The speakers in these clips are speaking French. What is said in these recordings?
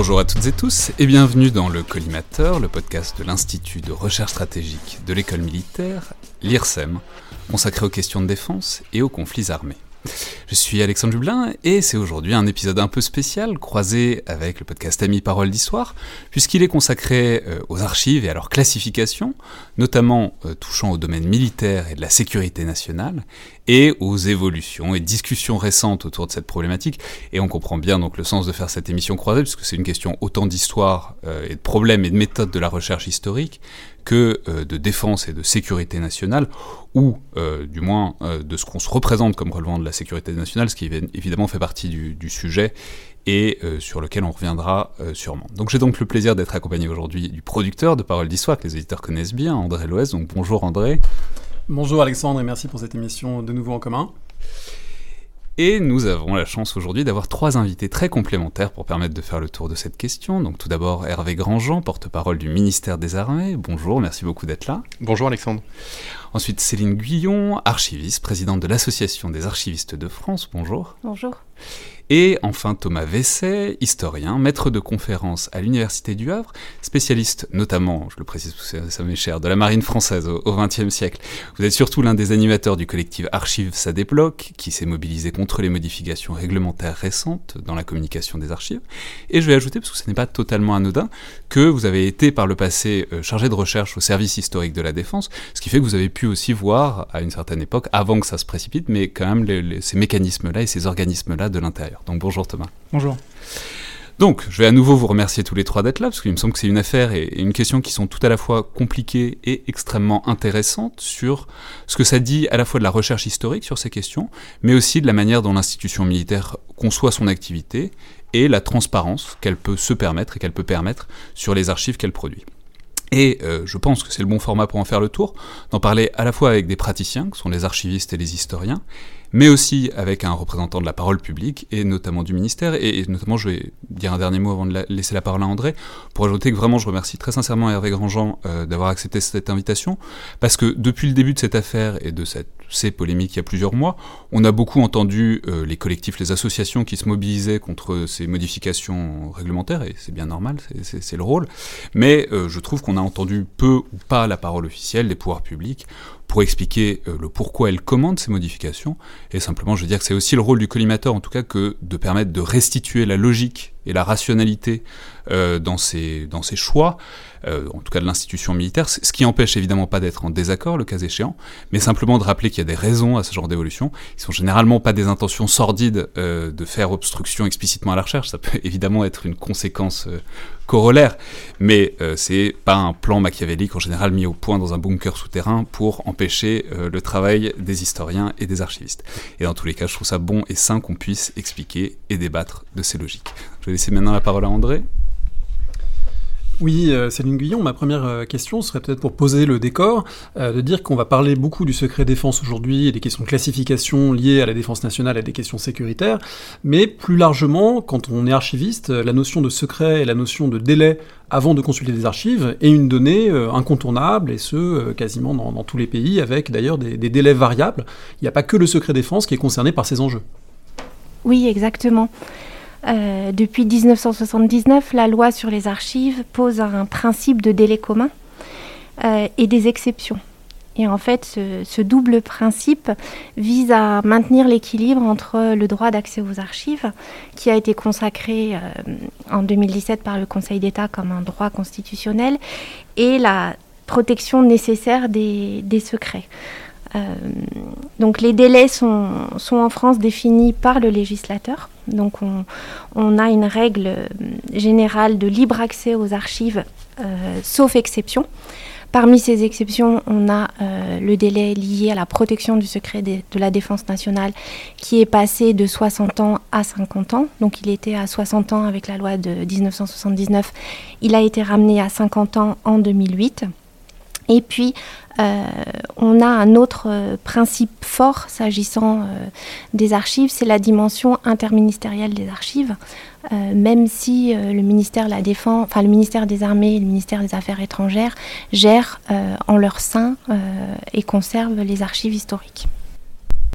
Bonjour à toutes et tous et bienvenue dans le Collimateur, le podcast de l'Institut de recherche stratégique de l'école militaire, l'IRSEM, consacré aux questions de défense et aux conflits armés. Je suis Alexandre Jublin et c'est aujourd'hui un épisode un peu spécial, croisé avec le podcast Amis Paroles d'Histoire, puisqu'il est consacré aux archives et à leur classification, notamment touchant au domaine militaire et de la sécurité nationale, et aux évolutions et discussions récentes autour de cette problématique. Et on comprend bien donc le sens de faire cette émission croisée, puisque c'est une question autant d'histoire et de problèmes et de méthodes de la recherche historique que de défense et de sécurité nationale, ou du moins de ce qu'on se représente comme relevant de la sécurité nationale, ce qui évidemment fait partie du sujet et sur lequel on reviendra sûrement. Donc j'ai donc le plaisir d'être accompagné aujourd'hui du producteur de Paroles d'Histoire, que les éditeurs connaissent bien, André Loès. Donc bonjour André. Bonjour Alexandre et merci pour cette émission de nouveau en commun. Et nous avons la chance aujourd'hui d'avoir trois invités très complémentaires pour permettre de faire le tour de cette question. Donc tout d'abord Hervé Grandjean, porte-parole du ministère des Armées. Bonjour, merci beaucoup d'être là. Bonjour Alexandre. Ensuite Céline Guyon, archiviste, présidente de l'Association des archivistes de France. Bonjour. Bonjour. Et enfin Thomas Vesset, historien, maître de conférences à l'Université du Havre, spécialiste notamment, je le précise parce que ça m'est cher, de la marine française au XXe siècle. Vous êtes surtout l'un des animateurs du collectif Archives ça débloque, qui s'est mobilisé contre les modifications réglementaires récentes dans la communication des archives. Et je vais ajouter, parce que ce n'est pas totalement anodin, que vous avez été par le passé chargé de recherche au service historique de la défense, ce qui fait que vous avez pu aussi voir à une certaine époque, avant que ça se précipite, mais quand même ces mécanismes-là et ces organismes-là de l'intérieur. Donc bonjour Thomas. Bonjour. Donc je vais à nouveau vous remercier tous les trois d'être là, parce qu'il me semble que c'est une affaire et une question qui sont tout à la fois compliquées et extrêmement intéressantes sur ce que ça dit à la fois de la recherche historique sur ces questions, mais aussi de la manière dont l'institution militaire conçoit son activité et la transparence qu'elle peut se permettre et qu'elle peut permettre sur les archives qu'elle produit. Et je pense que c'est le bon format pour en faire le tour, d'en parler à la fois avec des praticiens, que sont les archivistes et les historiens, mais aussi avec un représentant de la parole publique, et notamment du ministère, et notamment je vais dire un dernier mot avant de laisser la parole à André, pour ajouter que vraiment je remercie très sincèrement Hervé Grandjean d'avoir accepté cette invitation, parce que depuis le début de cette affaire et de ces polémiques il y a plusieurs mois, on a beaucoup entendu les collectifs, les associations qui se mobilisaient contre ces modifications réglementaires, et c'est bien normal, c'est le rôle, mais je trouve qu'on a entendu peu ou pas la parole officielle des pouvoirs publics pour expliquer le pourquoi elle commande ces modifications, et simplement je veux dire que c'est aussi le rôle du collimateur en tout cas que de permettre de restituer la logique et la rationalité dans ces choix, en tout cas de l'institution militaire, ce qui empêche évidemment pas d'être en désaccord le cas échéant, mais simplement de rappeler qu'il y a des raisons à ce genre d'évolution, qui sont généralement pas des intentions sordides de faire obstruction explicitement à la recherche, ça peut évidemment être une conséquence corollaire, mais c'est pas un plan machiavélique en général mis au point dans un bunker souterrain pour empêcher le travail des historiens et des archivistes. Et dans tous les cas, je trouve ça bon et sain qu'on puisse expliquer et débattre de ces logiques. Je vais laisser maintenant la parole à André. Oui, Céline Guyon, ma première question serait peut-être pour poser le décor, de dire qu'on va parler beaucoup du secret défense aujourd'hui et des questions de classification liées à la défense nationale et des questions sécuritaires, mais plus largement, quand on est archiviste, la notion de secret et la notion de délai avant de consulter des archives est une donnée incontournable, et ce, quasiment dans tous les pays, avec d'ailleurs des délais variables. Il n'y a pas que le secret défense qui est concerné par ces enjeux. Oui, exactement. Depuis 1979, la loi sur les archives pose un principe de délai commun et des exceptions. Et en fait, ce double principe vise à maintenir l'équilibre entre le droit d'accès aux archives, qui a été consacré en 2017 par le Conseil d'État comme un droit constitutionnel, et la protection nécessaire des secrets. Donc les délais sont en France définis par le législateur. Donc on a une règle générale de libre accès aux archives, sauf exception. Parmi ces exceptions, on a le délai lié à la protection du secret de la défense nationale, qui est passé de 60 ans à 50 ans. Donc il était à 60 ans avec la loi de 1979. Il a été ramené à 50 ans en 2008. Et puis, on a un autre principe fort s'agissant des archives, c'est la dimension interministérielle des archives. Même si le ministère de la Défense, le ministère des Armées et le ministère des Affaires étrangères gèrent en leur sein et conservent les archives historiques.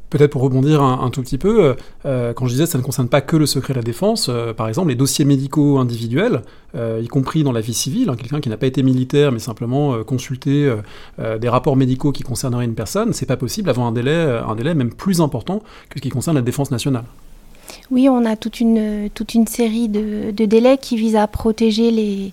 Peut-être pour rebondir un tout petit peu, quand je disais que ça ne concerne pas que le secret de la défense, par exemple les dossiers médicaux individuels, y compris dans la vie civile, quelqu'un qui n'a pas été militaire mais simplement consulté des rapports médicaux qui concerneraient une personne, c'est pas possible avant un délai même plus important que ce qui concerne la défense nationale. Oui, on a toute une série de délais qui visent à protéger les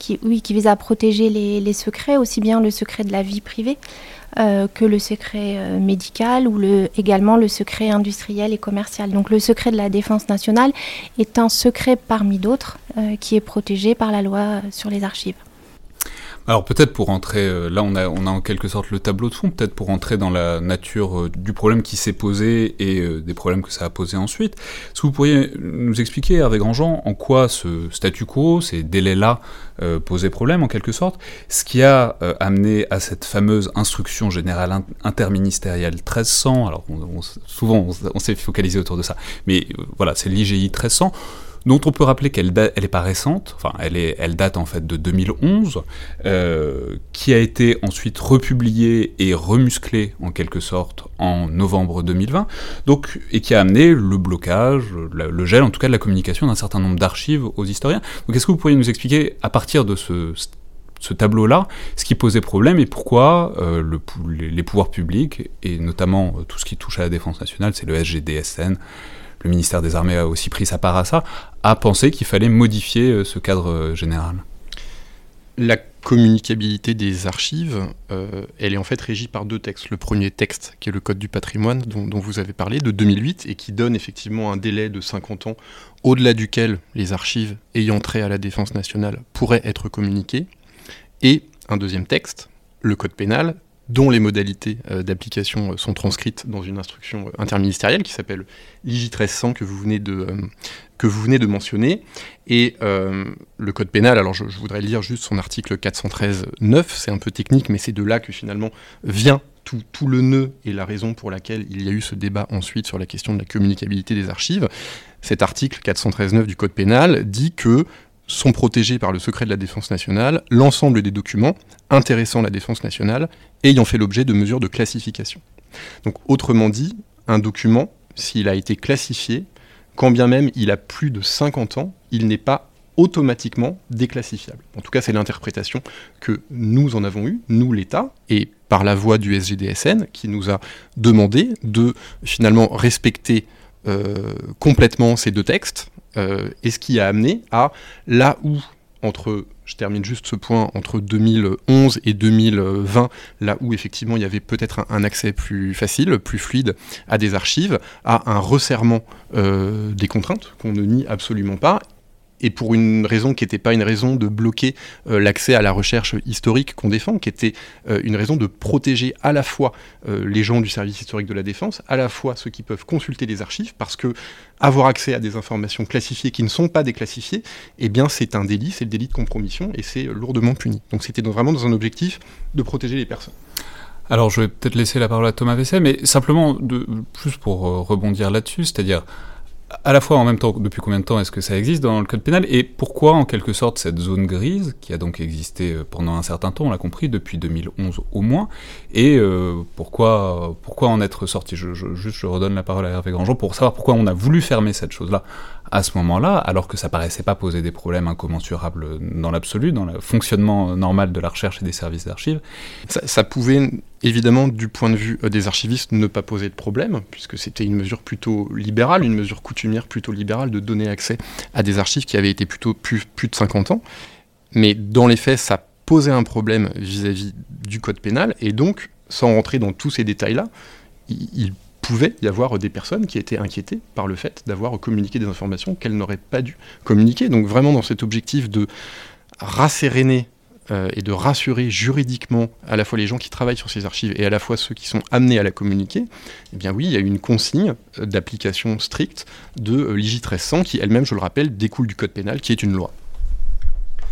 secrets, aussi bien le secret de la vie privée que le secret médical ou également le secret industriel et commercial. Donc le secret de la défense nationale est un secret parmi d'autres qui est protégé par la loi sur les archives. Alors peut-être pour entrer, là on a en quelque sorte le tableau de fond, peut-être pour entrer dans la nature du problème qui s'est posé et des problèmes que ça a posé ensuite. Est-ce que vous pourriez nous expliquer, Hervé Grandjean, en quoi ce statu quo, ces délais-là, posaient problème en quelque sorte, ce qui a amené à cette fameuse instruction générale interministérielle 1300, alors souvent on s'est focalisé autour de ça, mais voilà, c'est l'IGI 1300, dont on peut rappeler qu'elle est pas récente, enfin elle date en fait de 2011, qui a été ensuite republiée et remusclée en quelque sorte en novembre 2020, donc, et qui a amené le blocage, le gel en tout cas de la communication d'un certain nombre d'archives aux historiens. Donc est-ce que vous pourriez nous expliquer à partir de ce tableau-là, ce qui posait problème et pourquoi les pouvoirs publics, et notamment tout ce qui touche à la défense nationale, c'est le SGDSN, le ministère des Armées a aussi pris sa part à ça, a pensé qu'il fallait modifier ce cadre général. La communicabilité des archives, elle est en fait régie par 2 textes. Le premier texte, qui est le Code du patrimoine, dont vous avez parlé, de 2008, et qui donne effectivement un délai de 50 ans, au-delà duquel les archives ayant trait à la défense nationale pourraient être communiquées, et un deuxième texte, le Code pénal, dont les modalités d'application sont transcrites dans une instruction interministérielle qui s'appelle l'IJ 1300 que vous venez de mentionner. Et le Code pénal, alors je voudrais lire juste son article 413.9, c'est un peu technique, mais c'est de là que finalement vient tout le nœud et la raison pour laquelle il y a eu ce débat ensuite sur la question de la communicabilité des archives. Cet article 413.9 du Code pénal dit que sont protégés par le secret de la défense nationale l'ensemble des documents intéressant la défense nationale ayant fait l'objet de mesures de classification. Donc autrement dit, un document, s'il a été classifié, quand bien même il a plus de 50 ans, il n'est pas automatiquement déclassifiable. En tout cas, c'est l'interprétation que nous en avons eue, nous l'État, et par la voix du SGDSN, qui nous a demandé de finalement respecter complètement ces 2 textes, et ce qui a amené à là où, je termine juste ce point, entre 2011 et 2020, là où effectivement il y avait peut-être un accès plus facile, plus fluide à des archives, à un resserrement des contraintes qu'on ne nie absolument pas, et pour une raison qui n'était pas une raison de bloquer l'accès à la recherche historique qu'on défend, qui était une raison de protéger à la fois les gens du service historique de la défense, à la fois ceux qui peuvent consulter les archives, parce que avoir accès à des informations classifiées qui ne sont pas déclassifiées, eh bien c'est un délit, c'est le délit de compromission, et c'est lourdement puni. Donc c'était vraiment dans un objectif de protéger les personnes. Alors je vais peut-être laisser la parole à Thomas Vessey, mais simplement, plus pour rebondir là-dessus, c'est-à-dire à la fois en même temps, depuis combien de temps est-ce que ça existe dans le code pénal, et pourquoi en quelque sorte cette zone grise, qui a donc existé pendant un certain temps, on l'a compris, depuis 2011 au moins, et pourquoi en être sorti. Je redonne la parole à Hervé Grandjean pour savoir pourquoi on a voulu fermer cette chose-là à ce moment-là, alors que ça paraissait pas poser des problèmes incommensurables dans l'absolu, dans le fonctionnement normal de la recherche et des services d'archives. Ça pouvait évidemment, du point de vue des archivistes, ne pas poser de problème, puisque c'était une mesure plutôt libérale, une mesure coutumière plutôt libérale de donner accès à des archives qui avaient été plutôt plus de 50 ans. Mais dans les faits, ça posait un problème vis-à-vis du code pénal, et donc, sans rentrer dans tous ces détails-là, il pouvait y avoir des personnes qui étaient inquiétées par le fait d'avoir communiqué des informations qu'elles n'auraient pas dû communiquer. Donc vraiment dans cet objectif de rasséréner et de rassurer juridiquement à la fois les gens qui travaillent sur ces archives et à la fois ceux qui sont amenés à la communiquer, eh bien oui, il y a eu une consigne d'application stricte de l'IJ 1300 qui elle-même, je le rappelle, découle du code pénal qui est une loi.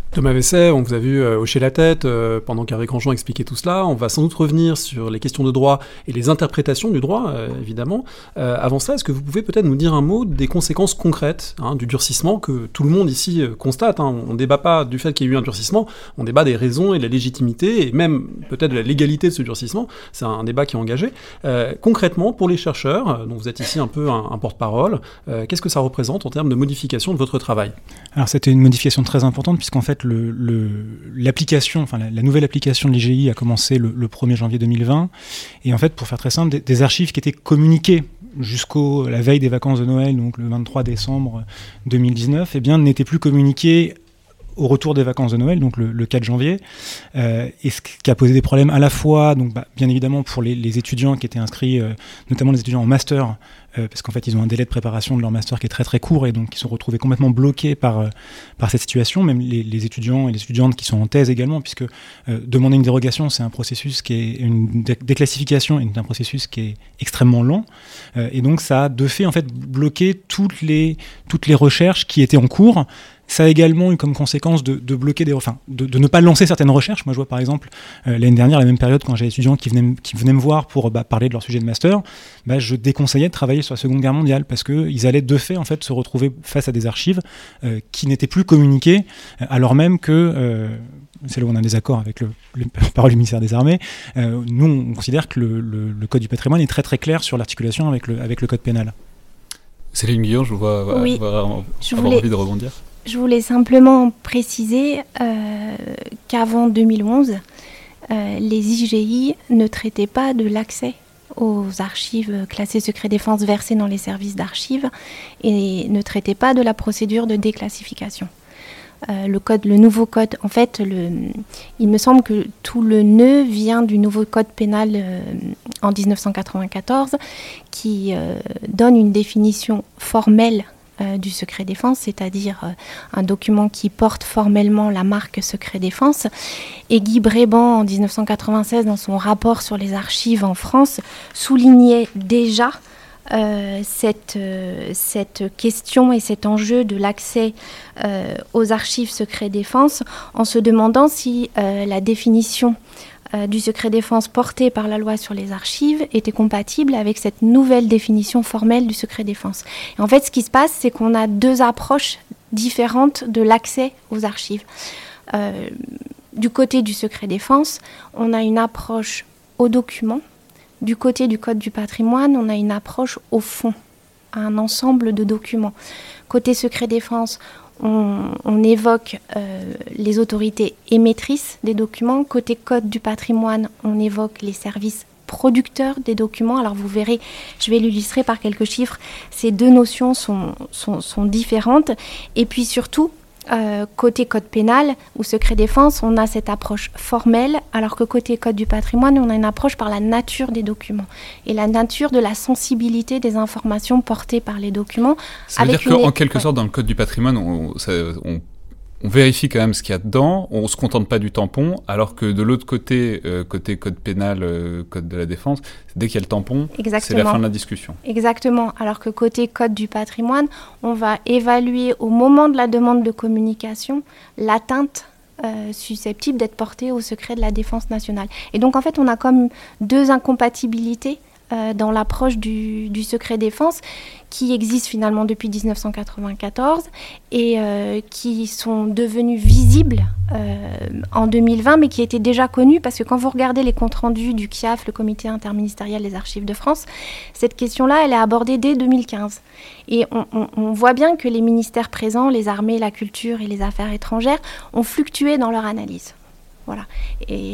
Thomas Vesset, on vous a vu hocher la tête pendant qu'Hervé Grandjean expliquait tout cela. On va sans doute revenir sur les questions de droit et les interprétations du droit, évidemment. Avant ça, est-ce que vous pouvez peut-être nous dire un mot des conséquences concrètes du durcissement que tout le monde ici constate, On ne débat pas du fait qu'il y a eu un durcissement, on débat des raisons et de la légitimité, et même peut-être de la légalité de ce durcissement. C'est un débat qui est engagé. Concrètement, pour les chercheurs, dont vous êtes ici un peu un porte-parole, qu'est-ce que ça représente en termes de modification de votre travail ? Alors c'était une modification très importante, puisqu'en fait, l'application, la nouvelle application de l'IGI a commencé le 1er janvier 2020. Et en fait, pour faire très simple, des archives qui étaient communiquées jusqu'à la veille des vacances de Noël, donc le 23 décembre 2019, n'étaient plus communiquées au retour des vacances de Noël, donc le 4 janvier, et ce qui a posé des problèmes à la fois, donc, bien évidemment pour les étudiants qui étaient inscrits, notamment les étudiants en master, parce qu'en fait ils ont un délai de préparation de leur master qui est très très court, et donc ils se sont retrouvés complètement bloqués par cette situation, même les étudiants et les étudiantes qui sont en thèse également, puisque demander une dérogation, c'est un processus qui est une déclassification, est un processus qui est extrêmement lent, et donc ça a de fait en fait bloqué toutes les recherches qui étaient en cours. Ça a également eu comme conséquence de bloquer de ne pas lancer certaines recherches. Moi, je vois par exemple l'année dernière, à la même période, quand j'ai des étudiants qui venaient me voir pour parler de leur sujet de master, je déconseillais de travailler sur la Seconde Guerre mondiale parce qu'ils allaient de fait en fait se retrouver face à des archives qui n'étaient plus communiquées, alors même que c'est là où on a des accords avec le porte-parole du ministère des Armées. Nous, on considère que le Code du patrimoine est très très clair sur l'articulation avec le Code pénal. Céline Guillon, je vous vois avoir envie de rebondir. Je voulais simplement préciser qu'avant 2011, les IGI ne traitaient pas de l'accès aux archives classées secret défense versées dans les services d'archives et ne traitaient pas de la procédure de déclassification. Le nouveau code, en fait, il me semble que tout le nœud vient du nouveau code pénal en 1994 qui donne une définition formelle du secret défense, c'est-à-dire un document qui porte formellement la marque secret défense. Et Guy Bréban, en 1996, dans son rapport sur les archives en France, soulignait déjà cette question et cet enjeu de l'accès aux archives secret défense, en se demandant si la définition du secret défense porté par la loi sur les archives était compatible avec cette nouvelle définition formelle du secret défense. Et en fait, ce qui se passe, c'est qu'on a deux approches différentes de l'accès aux archives. Du côté du secret défense, on a une approche au document. Du côté du Code du patrimoine, on a une approche au fond, à un ensemble de documents. Côté secret défense, on évoque les autorités émettrices des documents. Côté Code du patrimoine, on évoque les services producteurs des documents. Alors vous verrez, je vais l'illustrer par quelques chiffres. Ces deux notions sont différentes. Et puis surtout, côté code pénal ou secret défense, on a cette approche formelle, alors que côté code du patrimoine, on a une approche par la nature des documents et la nature de la sensibilité des informations portées par les documents. Ça veut dire qu'en quelque sorte, dans le code du patrimoine, on vérifie quand même ce qu'il y a dedans, on ne se contente pas du tampon, alors que de l'autre côté, côté code pénal, code de la défense, dès qu'il y a le tampon, c'est la fin de la discussion. Exactement, alors que côté code du patrimoine, on va évaluer au moment de la demande de communication l'atteinte susceptible d'être portée au secret de la défense nationale. Et donc en fait, on a comme deux incompatibilités dans l'approche du secret défense qui existe finalement depuis 1994 et qui sont devenus visibles en 2020, mais qui étaient déjà connus, parce que quand vous regardez les comptes rendus du CIAF, le Comité interministériel des archives de France, cette question-là, elle est abordée dès 2015. Et on voit bien que les ministères présents, les armées, la culture et les affaires étrangères, ont fluctué dans leur analyse. Voilà. Et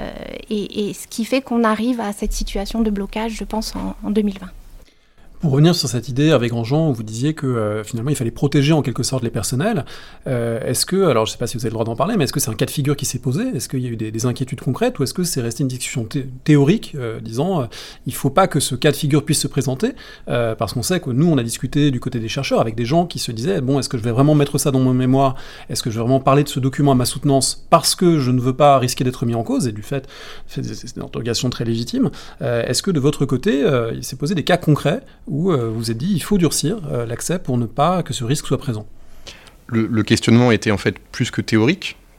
ce qui fait qu'on arrive à cette situation de blocage, je pense, en 2020. Pour revenir sur cette idée avec Grandjean, vous disiez que finalement il fallait protéger en quelque sorte les personnels. Est-ce que, alors je ne sais pas si vous avez le droit d'en parler, mais est-ce que c'est un cas de figure qui s'est posé ? Est-ce qu'il y a eu des inquiétudes concrètes, ou est-ce que c'est resté une discussion théorique, disant il ne faut pas que ce cas de figure puisse se présenter, parce qu'on sait que nous on a discuté du côté des chercheurs avec des gens qui se disaient bon, est-ce que je vais vraiment mettre ça dans mon mémoire ? Est-ce que je vais vraiment parler de ce document à ma soutenance parce que je ne veux pas risquer d'être mis en cause ? Et du fait c'est une interrogation très légitime. Est-ce que de votre côté il s'est posé des cas concrets où vous êtes dit il faut durcir l'accès pour ne pas que ce risque soit présent ? Le questionnement était en fait plus que théorique,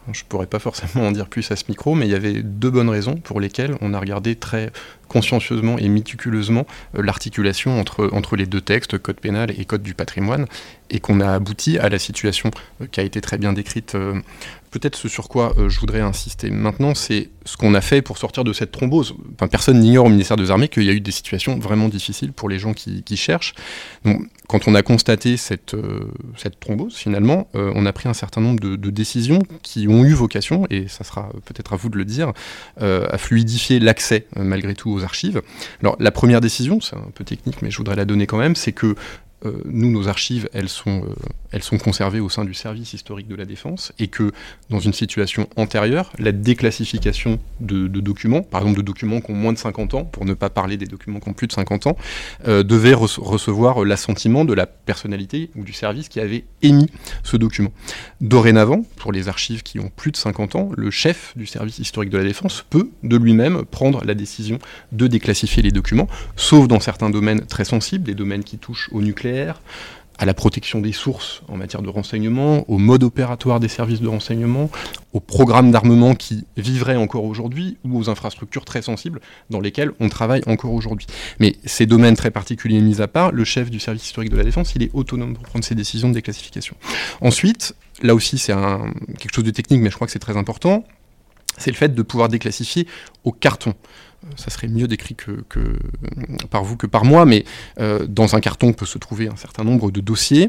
Je ne pourrais pas forcément en dire plus à ce micro, mais il y avait 2 bonnes raisons pour lesquelles on a regardé très consciencieusement et méticuleusement l'articulation entre les 2 textes, code pénal et code du patrimoine, et qu'on a abouti à la situation qui a été très bien décrite. Peut-être ce sur quoi je voudrais insister maintenant, c'est ce qu'on a fait pour sortir de cette thrombose. Enfin, personne n'ignore au ministère des Armées qu'il y a eu des situations vraiment difficiles pour les gens qui cherchent. Donc, quand on a constaté cette thrombose, finalement, on a pris un certain nombre de décisions qui ont eu vocation, et ça sera peut-être à vous de le dire, à fluidifier l'accès, malgré tout, aux archives. Alors, la première décision, c'est un peu technique, mais je voudrais la donner quand même, c'est que nous, nos archives, elles sont conservées au sein du service historique de la Défense, et que dans une situation antérieure, la déclassification de documents, par exemple de documents qui ont moins de 50 ans, pour ne pas parler des documents qui ont plus de 50 ans, devait recevoir l'assentiment de la personnalité ou du service qui avait émis ce document. Dorénavant, pour les archives qui ont plus de 50 ans, le chef du service historique de la Défense peut de lui-même prendre la décision de déclassifier les documents, sauf dans certains domaines très sensibles, des domaines qui touchent au nucléaire, à la protection des sources en matière de renseignement, au mode opératoire des services de renseignement, aux programmes d'armement qui vivraient encore aujourd'hui, ou aux infrastructures très sensibles dans lesquelles on travaille encore aujourd'hui. Mais ces domaines très particuliers mis à part, le chef du service historique de la Défense, il est autonome pour prendre ses décisions de déclassification. Ensuite, là aussi c'est quelque chose de technique, mais je crois que c'est très important, c'est le fait de pouvoir déclassifier au carton. Ça serait mieux décrit par vous que par moi, mais dans un carton peut se trouver un certain nombre de dossiers.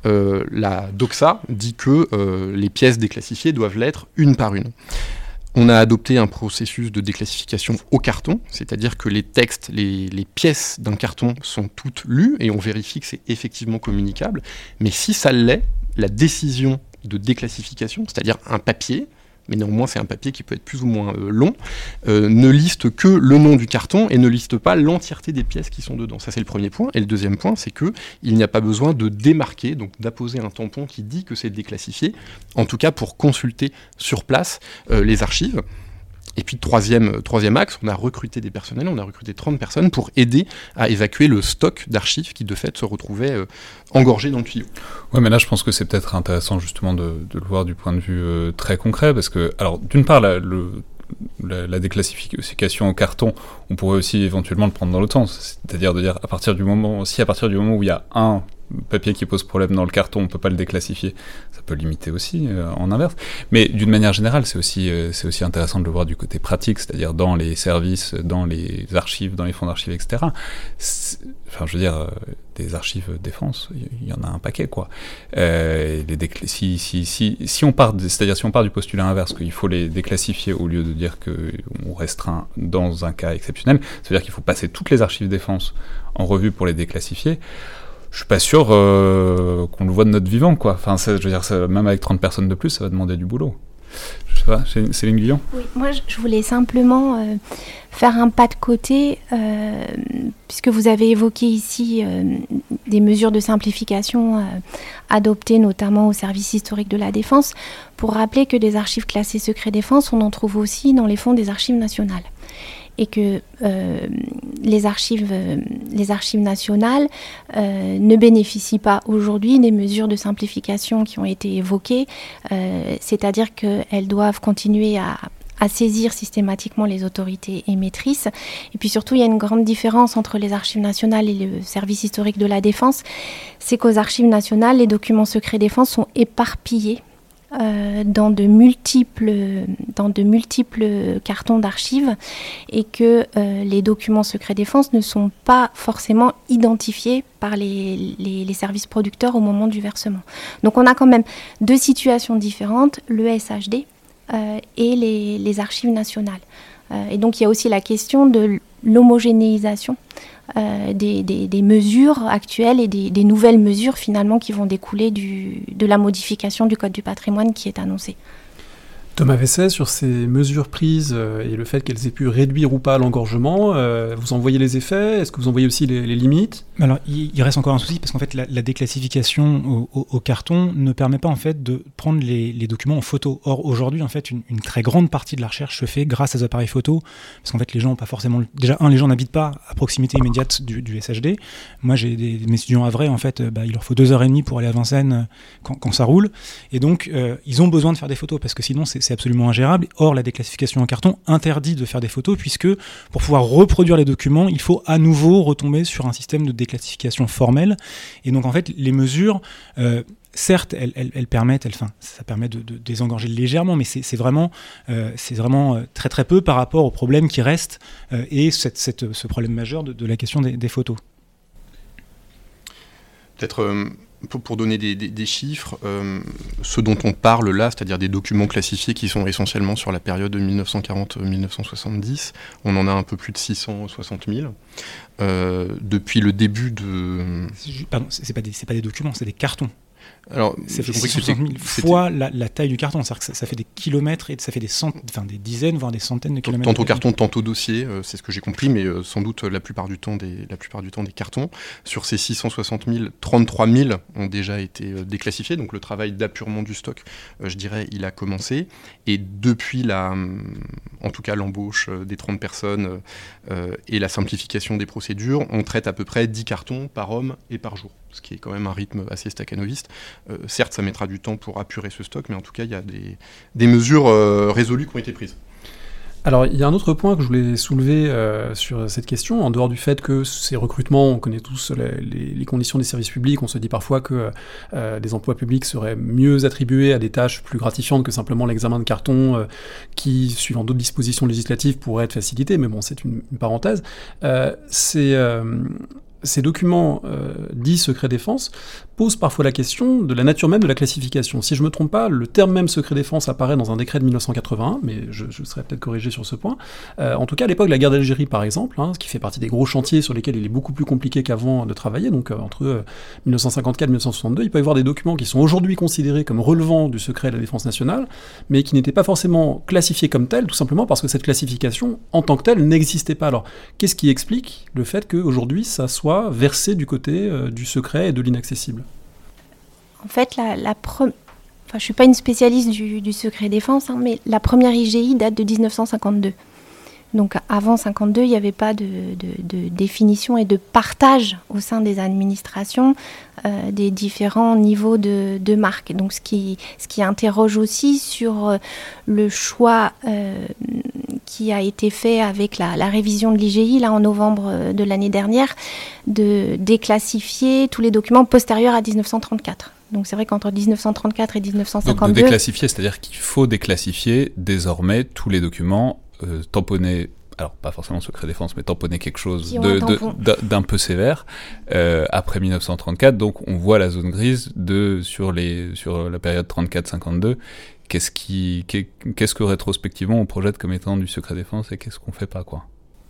La Doxa dit que les pièces déclassifiées doivent l'être une par une. On a adopté un processus de déclassification au carton, c'est-à-dire que les textes, les pièces d'un carton sont toutes lues et on vérifie que c'est effectivement communicable. Mais si ça l'est, la décision de déclassification, c'est-à-dire un papier, mais néanmoins c'est un papier qui peut être plus ou moins long, ne liste que le nom du carton et ne liste pas l'entièreté des pièces qui sont dedans. Ça c'est le premier point. Et le deuxième point, c'est qu'il n'y a pas besoin de démarquer, donc d'apposer un tampon qui dit que c'est déclassifié, en tout cas pour consulter sur place les archives. Et puis troisième axe, on a recruté des personnels, on a recruté 30 personnes pour aider à évacuer le stock d'archives qui de fait se retrouvait engorgé dans le tuyau. Ouais, mais là je pense que c'est peut-être intéressant justement de le voir du point de vue très concret, parce que, alors d'une part, la déclassification au carton, on pourrait aussi éventuellement le prendre dans l'autre sens, c'est-à-dire de dire à partir du moment où il y a un papier qui pose problème dans le carton, on ne peut pas le déclassifier, ça peut limiter aussi en inverse, mais d'une manière générale c'est aussi intéressant de le voir du côté pratique, c'est-à-dire dans les services, dans les archives, dans les fonds d'archives, etc. Enfin, je veux dire, des archives défense, il y en a un paquet, quoi. Si on part du postulat inverse, qu'il faut les déclassifier au lieu de dire qu'on restreint dans un cas exceptionnel, ça veut dire qu'il faut passer toutes les archives défense en revue pour les déclassifier. Je suis pas sûr qu'on le voit de notre vivant, quoi. Enfin, je veux dire, même avec 30 personnes de plus, ça va demander du boulot. Je sais pas, Céline Guillon ? Oui, moi je voulais simplement faire un pas de côté, puisque vous avez évoqué ici des mesures de simplification adoptées notamment au service historique de la Défense, pour rappeler que des archives classées secret défense, on en trouve aussi dans les fonds des archives nationales. Et que les archives nationales ne bénéficient pas aujourd'hui des mesures de simplification qui ont été évoquées, c'est-à-dire qu'elles doivent continuer à saisir systématiquement les autorités émettrices. Et puis surtout, il y a une grande différence entre les archives nationales et le service historique de la Défense, c'est qu'aux archives nationales, les documents secrets défense sont éparpillés dans de multiples cartons d'archives, et que les documents secrets défense ne sont pas forcément identifiés par les services producteurs au moment du versement. Donc on a quand même deux situations différentes, le SHD et les archives nationales. Et donc il y a aussi la question de l'homogénéisation des mesures actuelles et des nouvelles mesures finalement qui vont découler de la modification du Code du patrimoine qui est annoncée. Thomas Vesset, sur ces mesures prises et le fait qu'elles aient pu réduire ou pas l'engorgement, vous en voyez les effets ? Est-ce que vous en voyez aussi les limites ? Alors, il reste encore un souci parce qu'en fait, la déclassification au carton ne permet pas en fait de prendre les documents en photo. Or, aujourd'hui, en fait, une très grande partie de la recherche se fait grâce à des appareils photo, parce qu'en fait, les gens n'ont pas forcément. Déjà, les gens n'habitent pas à proximité immédiate du SHD. Moi, j'ai mes étudiants à Vraie, en fait, il leur faut 2h30 pour aller à Vincennes quand ça roule, et donc ils ont besoin de faire des photos parce que sinon, c'est absolument ingérable. Or, la déclassification en carton interdit de faire des photos puisque pour pouvoir reproduire les documents, il faut à nouveau retomber sur un système de déclassification formelle. Et donc en fait, les mesures, certes, elles permettent, ça permet de désengorger légèrement, mais c'est vraiment très très peu par rapport au problème qui reste et ce problème majeur de la question des photos. Peut-être pour donner des chiffres, ce dont on parle là, c'est-à-dire des documents classifiés qui sont essentiellement sur la période de 1940-1970, on en a un peu plus de 660 000. Depuis le début de... Pardon, c'est pas des documents, c'est des cartons. Alors, ça fait 660 000 fois la taille du carton, c'est-à-dire que ça fait des kilomètres et ça fait des dizaines, voire des centaines de kilomètres. Tantôt carton, tantôt dossier, c'est ce que j'ai compris, mais sans doute la plupart du temps des cartons. Sur ces 660 000, 33 000 ont déjà été déclassifiés, donc le travail d'appurement du stock, je dirais, il a commencé. Et depuis en tout cas l'embauche des 30 personnes et la simplification des procédures, on traite à peu près 10 cartons par homme et par jour, ce qui est quand même un rythme assez stakhanoviste. Certes, ça mettra du temps pour apurer ce stock, mais en tout cas, il y a des mesures résolues qui ont été prises. Alors, il y a un autre point que je voulais soulever sur cette question, en dehors du fait que ces recrutements, on connaît tous les conditions des services publics, on se dit parfois que des emplois publics seraient mieux attribués à des tâches plus gratifiantes que simplement l'examen de carton qui, suivant d'autres dispositions législatives, pourrait être facilité, mais bon, c'est une parenthèse. Ces documents dits secret défense posent parfois la question de la nature même de la classification. Si je ne me trompe pas, le terme même secret défense apparaît dans un décret de 1981, mais je serais peut-être corrigé sur ce point. En tout cas, à l'époque de la guerre d'Algérie, par exemple, ce qui fait partie des gros chantiers sur lesquels il est beaucoup plus compliqué qu'avant de travailler, donc entre 1954 et 1962, il peut y avoir des documents qui sont aujourd'hui considérés comme relevant du secret de la défense nationale, mais qui n'étaient pas forcément classifiés comme tels, tout simplement parce que cette classification, en tant que telle, n'existait pas. Alors, qu'est-ce qui explique le fait qu'aujourd'hui, ça soit versé du côté du secret et de l'inaccessible? En fait, je ne suis pas une spécialiste du secret défense, mais la première IGI date de 1952. Donc avant 1952, il n'y avait pas de définition et de partage au sein des administrations des différents niveaux de marque. Donc ce qui interroge aussi sur le choix qui a été fait avec la révision de l'IGI là en novembre de l'année dernière, de déclassifier tous les documents postérieurs à 1934. Donc c'est vrai qu'entre 1934 et 1952... Donc de déclassifier, c'est-à-dire qu'il faut déclassifier désormais tous les documents tamponnés, alors pas forcément secret défense, mais tamponner quelque chose d'un peu sévère après 1934. Donc on voit la zone grise sur la période 34-52. Qu'est-ce que rétrospectivement on projette comme étant du secret défense et qu'est-ce qu'on fait pas, quoi.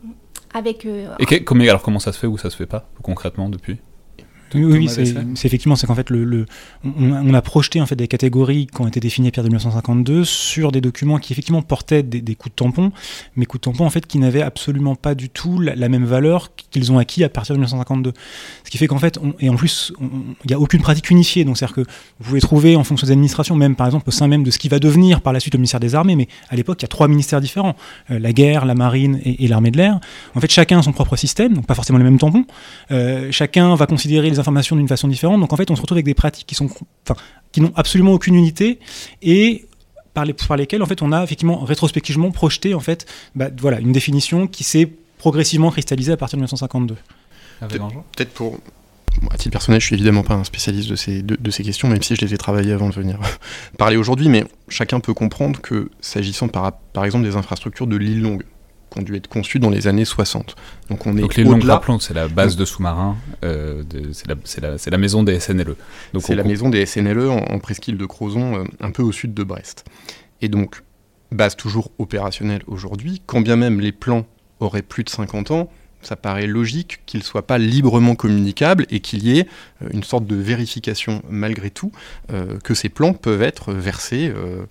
Alors comment ça se fait ou ça se fait pas concrètement depuis? Oui, c'est effectivement, c'est qu'en fait, on a projeté en fait des catégories qui ont été définies à partir de 1952 sur des documents qui effectivement portaient des coups de tampon, mais coups de tampon en fait qui n'avaient absolument pas du tout la même valeur qu'ils ont acquis à partir de 1952. Ce qui fait qu'en fait, et en plus, il n'y a aucune pratique unifiée. Donc c'est-à-dire que vous pouvez trouver en fonction des administrations, même par exemple au sein même de ce qui va devenir par la suite le ministère des Armées, mais à l'époque, il y a 3 ministères différents, la guerre, la marine et l'armée de l'air. En fait, chacun a son propre système, donc pas forcément les mêmes tampons. Chacun va considérer les informations d'une façon différente, donc en fait on se retrouve avec des pratiques qui n'ont absolument aucune unité et par lesquelles en fait on a effectivement rétrospectivement projeté en fait une définition qui s'est progressivement cristallisée à partir de 1952. Peut-être pour... À titre personnel, je suis évidemment pas un spécialiste de ces questions, même si je les ai travaillées avant de venir parler aujourd'hui, mais chacun peut comprendre que s'agissant par exemple des infrastructures de l'île Longue, qui ont dû être conçues dans les années 60. Donc l'île Longue, rappelons, c'est la base de sous-marins, c'est la maison des SNLE. C'est la maison des SNLE en presqu'île de Crozon, un peu au sud de Brest. Et donc, base toujours opérationnelle aujourd'hui, quand bien même les plans auraient plus de 50 ans, ça paraît logique qu'ils ne soient pas librement communicables et qu'il y ait une sorte de vérification malgré tout que ces plans peuvent être versés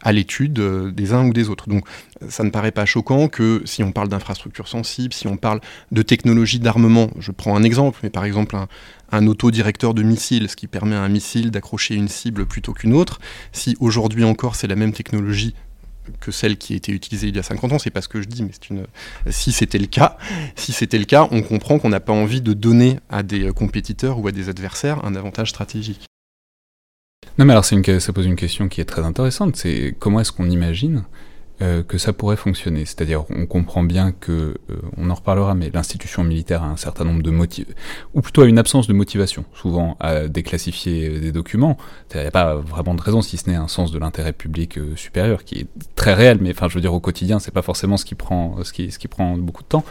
à l'étude des uns ou des autres. Donc ça ne paraît pas choquant que si on parle d'infrastructures sensibles, si on parle de technologies d'armement, je prends un exemple, mais par exemple un autodirecteur de missile, ce qui permet à un missile d'accrocher une cible plutôt qu'une autre, si aujourd'hui encore c'est la même technologie que celle qui a été utilisée il y a 50 ans, c'est pas ce que je dis, mais si c'était le cas, on comprend qu'on n'a pas envie de donner à des compétiteurs ou à des adversaires un avantage stratégique. Non mais alors ça pose une question qui est très intéressante, c'est comment est-ce qu'on imagine que ça pourrait fonctionner. C'est-à-dire, on comprend bien que, on en reparlera, mais l'institution militaire a un certain nombre de ou plutôt a une absence de motivation, souvent, à déclassifier des documents. Il n'y a pas vraiment de raison, si ce n'est un sens de l'intérêt public supérieur, qui est très réel, mais enfin, je veux dire, au quotidien, c'est pas forcément ce qui prend beaucoup de temps.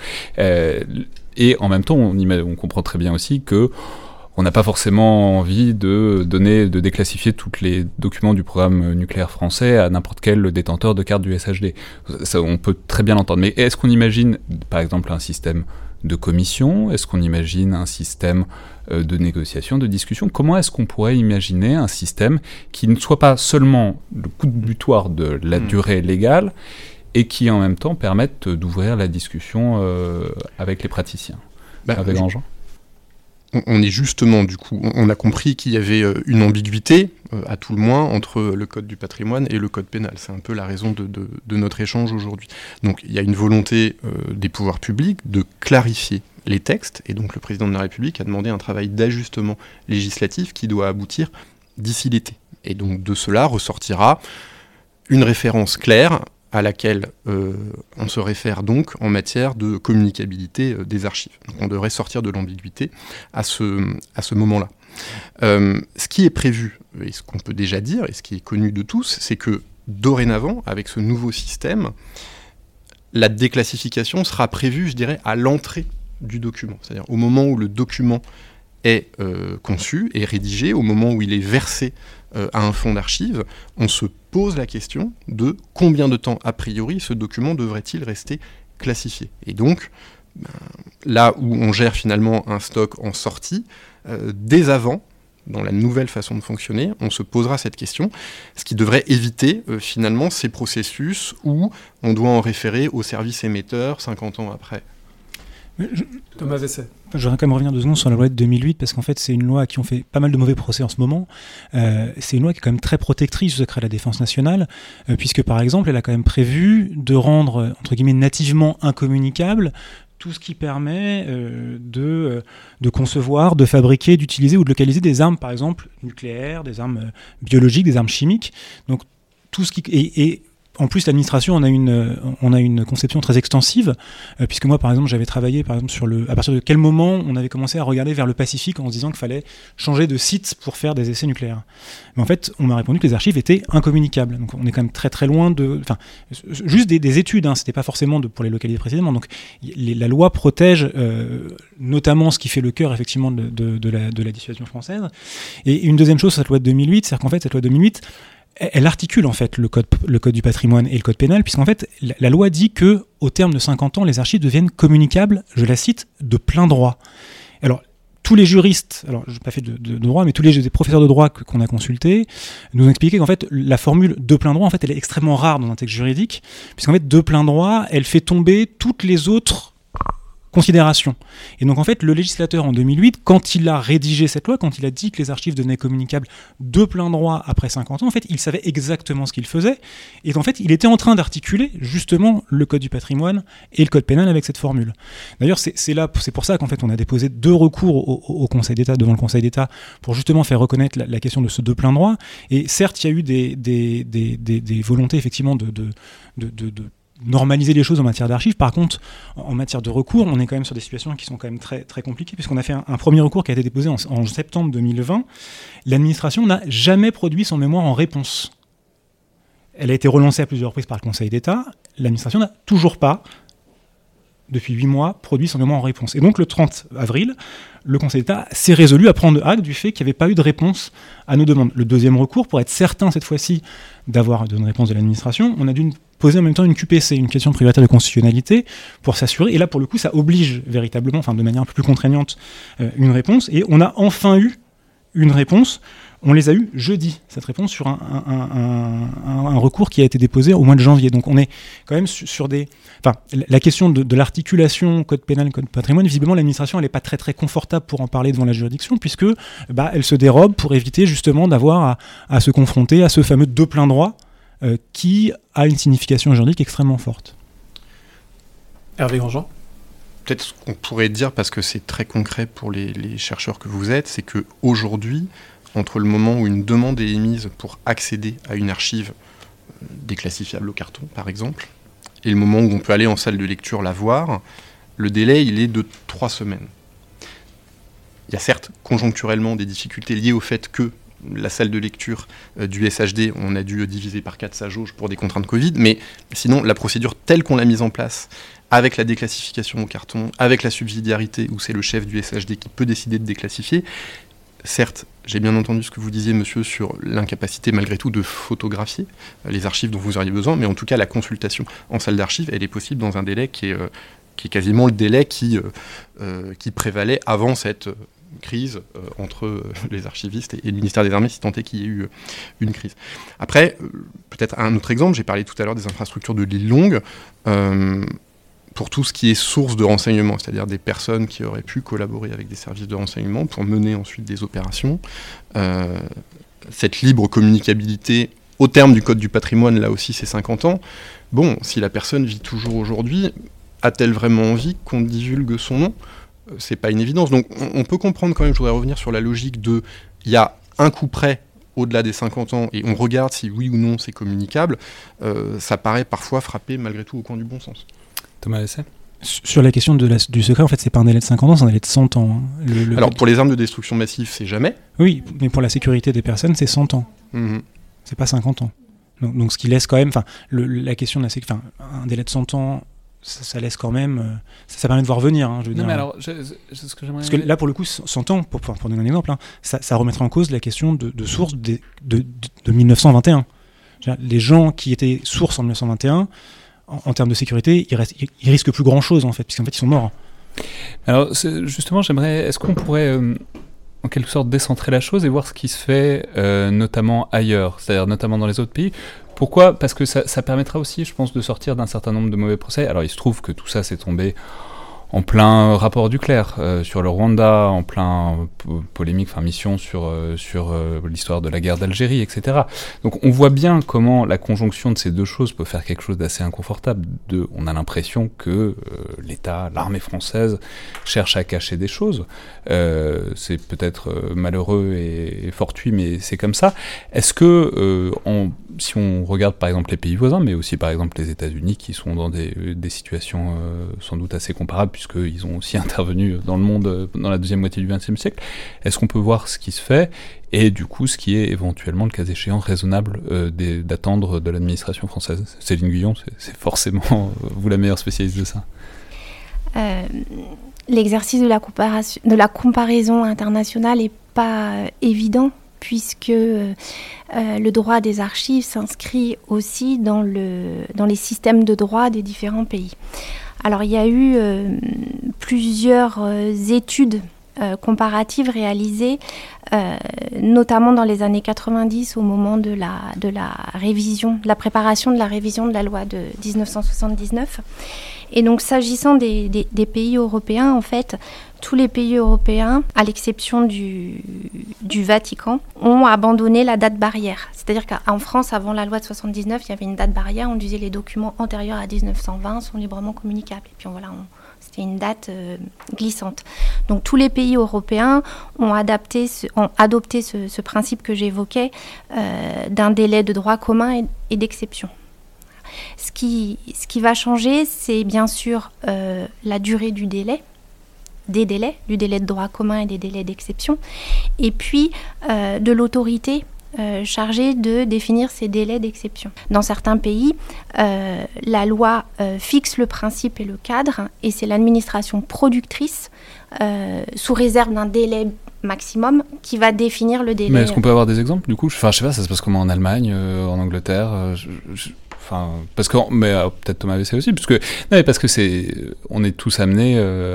Et en même temps, on comprend très bien aussi que on n'a pas forcément envie de déclassifier tous les documents du programme nucléaire français à n'importe quel détenteur de carte du SHD. Ça, on peut très bien l'entendre. Mais est-ce qu'on imagine, par exemple, un système de commission ? Est-ce qu'on imagine un système de négociation, de discussion ? Comment est-ce qu'on pourrait imaginer un système qui ne soit pas seulement le coup de butoir de la durée légale et qui, en même temps, permette d'ouvrir la discussion avec les praticiens ? Avec Grandjean ? On est justement, du coup, on a compris qu'il y avait une ambiguïté, à tout le moins, entre le Code du patrimoine et le Code pénal. C'est un peu la raison de notre échange aujourd'hui. Donc il y a une volonté des pouvoirs publics de clarifier les textes, et donc le président de la République a demandé un travail d'ajustement législatif qui doit aboutir d'ici l'été. Et donc de cela ressortira une référence claire à laquelle on se réfère donc en matière de communicabilité des archives. Donc on devrait sortir de l'ambiguïté à ce moment-là. Ce qui est prévu, et ce qu'on peut déjà dire, et ce qui est connu de tous, c'est que dorénavant, avec ce nouveau système, la déclassification sera prévue, je dirais, à l'entrée du document. C'est-à-dire au moment où le document est conçu, est rédigé, au moment où il est versé à un fonds d'archives, on se pose la question de combien de temps, a priori, ce document devrait-il rester classifié. Et donc, là où on gère finalement un stock en sortie, dès avant, dans la nouvelle façon de fonctionner, on se posera cette question, ce qui devrait éviter finalement ces processus où on doit en référer au service émetteur 50 ans après. Thomas Vesset. Je voudrais quand même revenir 2 secondes sur la loi de 2008, parce qu'en fait, c'est une loi qui ont fait pas mal de mauvais procès en ce moment. C'est une loi qui est quand même très protectrice du secret de la défense nationale, puisque, par exemple, elle a quand même prévu de rendre, entre guillemets, nativement incommunicable tout ce qui permet de concevoir, de fabriquer, d'utiliser ou de localiser des armes, par exemple, nucléaires, des armes biologiques, des armes chimiques. Donc, tout ce qui... Et en plus, l'administration, on a une conception très extensive, puisque moi, par exemple, j'avais travaillé, par exemple, à partir de quel moment on avait commencé à regarder vers le Pacifique en se disant qu'il fallait changer de site pour faire des essais nucléaires. Mais en fait, on m'a répondu que les archives étaient incommunicables. Donc, on est quand même très très loin juste des études. C'était pas forcément pour les localiser précisément. Donc, la loi protège notamment ce qui fait le cœur effectivement de la dissuasion française. Et une deuxième chose, cette loi de 2008, c'est qu'en fait, cette loi de 2008 elle articule en fait le code du patrimoine et le code pénal, puisqu'en fait la loi dit que au terme de 50 ans, les archives deviennent communicables, je la cite, de plein droit. Alors tous les juristes, alors je n'ai pas fait de droit, mais tous les professeurs de droit qu'on a consultés nous ont expliqué qu'en fait la formule de plein droit, en fait, elle est extrêmement rare dans un texte juridique, puisqu'en fait de plein droit, elle fait tomber toutes les autres considération. Et donc en fait, le législateur en 2008, quand il a rédigé cette loi, quand il a dit que les archives devenaient communicables de plein droit après 50 ans, en fait, il savait exactement ce qu'il faisait. Et en fait, il était en train d'articuler justement le code du patrimoine et le code pénal avec cette formule. D'ailleurs, c'est pour ça qu'en fait, on a déposé 2 recours au Conseil d'État, devant le Conseil d'État, pour justement faire reconnaître la question de ce de plein droit. Et certes, il y a eu des volontés effectivement de normaliser les choses en matière d'archives. Par contre, en matière de recours, on est quand même sur des situations qui sont quand même très, très compliquées, puisqu'on a fait un premier recours qui a été déposé en septembre 2020. L'administration n'a jamais produit son mémoire en réponse. Elle a été relancée à plusieurs reprises par le Conseil d'État. L'administration n'a toujours pas, depuis 8 mois, produit son mémoire en réponse. Et donc, le 30 avril, le Conseil d'État s'est résolu à prendre acte du fait qu'il n'y avait pas eu de réponse à nos demandes. Le deuxième recours, pour être certain cette fois-ci d'avoir une réponse de l'administration, on a dû poser en même temps une QPC, une question prioritaire de constitutionnalité, pour s'assurer. Et là, pour le coup, ça oblige véritablement, de manière un peu plus contraignante, une réponse. Et on a enfin eu une réponse. On les a eu jeudi, cette réponse, sur un recours qui a été déposé au mois de janvier. Donc on est quand même sur des... Enfin, la question de l'articulation code pénal, code patrimoine, visiblement l'administration elle n'est pas très très confortable pour en parler devant la juridiction, puisque elle se dérobe pour éviter justement d'avoir à se confronter à ce fameux de plein droit qui a une signification juridique extrêmement forte. Hervé Grandjean. Peut-être ce qu'on pourrait dire, parce que c'est très concret pour les chercheurs que vous êtes, c'est qu'aujourd'hui, entre le moment où une demande est émise pour accéder à une archive déclassifiable au carton, par exemple, et le moment où on peut aller en salle de lecture la voir, le délai, il est de 3 semaines. Il y a certes, conjoncturellement, des difficultés liées au fait que la salle de lecture du SHD, on a dû diviser par 4 sa jauge pour des contraintes Covid, mais sinon, la procédure telle qu'on l'a mise en place, avec la déclassification au carton, avec la subsidiarité, où c'est le chef du SHD qui peut décider de déclassifier, certes, j'ai bien entendu ce que vous disiez, monsieur, sur l'incapacité, malgré tout, de photographier les archives dont vous auriez besoin, mais en tout cas, la consultation en salle d'archives, elle est possible dans un délai qui est quasiment le délai qui prévalait avant cette crise entre les archivistes et le ministère des Armées, si tant est qu'il y ait eu une crise. Après, peut-être un autre exemple, j'ai parlé tout à l'heure des infrastructures de l'île Longue, pour tout ce qui est source de renseignement, c'est-à-dire des personnes qui auraient pu collaborer avec des services de renseignement pour mener ensuite des opérations. Cette libre communicabilité, au terme du Code du patrimoine, là aussi c'est 50 ans, bon, si la personne vit toujours aujourd'hui, a-t-elle vraiment envie qu'on divulgue son nom ? C'est pas une évidence. Donc on peut comprendre quand même, je voudrais revenir sur la logique de, il y a un coup près au-delà des 50 ans, et on regarde si oui ou non c'est communicable, ça paraît parfois frapper malgré tout au coin du bon sens. Thomas Hesset ? Sur la question du secret, en fait, c'est pas un délai de 50 ans, c'est un délai de 100 ans. Hein. Alors, pour les armes de destruction massive, c'est jamais. Oui, mais pour la sécurité des personnes, c'est 100 ans. C'est pas 50 ans. Donc ce qui laisse quand même... la question de la sécurité... un délai de 100 ans, ça laisse quand même... Ça permet de voir venir, hein, je veux dire. Mais alors, ce que j'aimerais... Parce que là, pour le coup, 100 ans, pour donner un exemple, hein, ça remettrait en cause la question de source de 1921. Les gens qui étaient sources en 1921... En termes de sécurité, ils risquent plus grand-chose, en fait, puisqu'en fait, ils sont morts. Alors, justement, est-ce qu'on pourrait, en quelque sorte, décentrer la chose et voir ce qui se fait, notamment ailleurs, c'est-à-dire notamment dans les autres pays ? Pourquoi ? Parce que ça permettra aussi, je pense, de sortir d'un certain nombre de mauvais procès. Alors, il se trouve que tout ça s'est tombé en plein rapport du Clerc sur le Rwanda, en plein mission sur l'histoire de la guerre d'Algérie, etc. Donc on voit bien comment la conjonction de ces deux choses peut faire quelque chose d'assez inconfortable. On a l'impression que l'État, l'armée française, cherche à cacher des choses. C'est peut-être malheureux et fortuit, mais c'est comme ça. Est-ce que, si on regarde par exemple les pays voisins, mais aussi par exemple les États-Unis, qui sont dans des situations sans doute assez comparables, puisqu'ils ont aussi intervenu dans le monde dans la deuxième moitié du XXe siècle, est-ce qu'on peut voir ce qui se fait et du coup ce qui est éventuellement, le cas échéant, raisonnable d'attendre de l'administration française ? Céline Guyon, c'est forcément vous la meilleure spécialiste de ça. L'exercice de la comparaison internationale n'est pas évident, puisque le droit des archives s'inscrit aussi dans les systèmes de droit des différents pays. Alors il y a eu plusieurs études comparatives réalisées, notamment dans les années 90 au moment de la préparation de la révision de la loi de 1979. Et donc s'agissant des pays européens, en fait, tous les pays européens, à l'exception du Vatican, ont abandonné la date barrière. C'est-à-dire qu'en France, avant la loi de 79, il y avait une date barrière. On disait les documents antérieurs à 1920 sont librement communicables. Et puis c'était une date glissante. Donc tous les pays européens ont adopté ce principe que j'évoquais d'un délai de droit commun et d'exception. Ce qui va changer, c'est bien sûr la durée du délai, du délai de droit commun et des délais d'exception, et puis de l'autorité chargée de définir ces délais d'exception. Dans certains pays, la loi fixe le principe et le cadre, et c'est l'administration productrice, sous réserve d'un délai maximum, qui va définir le délai. Mais est-ce qu'on peut avoir des exemples, du coup ? Enfin, je sais pas, ça se passe comment en Allemagne, en Angleterre parce que, mais peut-être Thomas Besset aussi, parce que on est tous amenés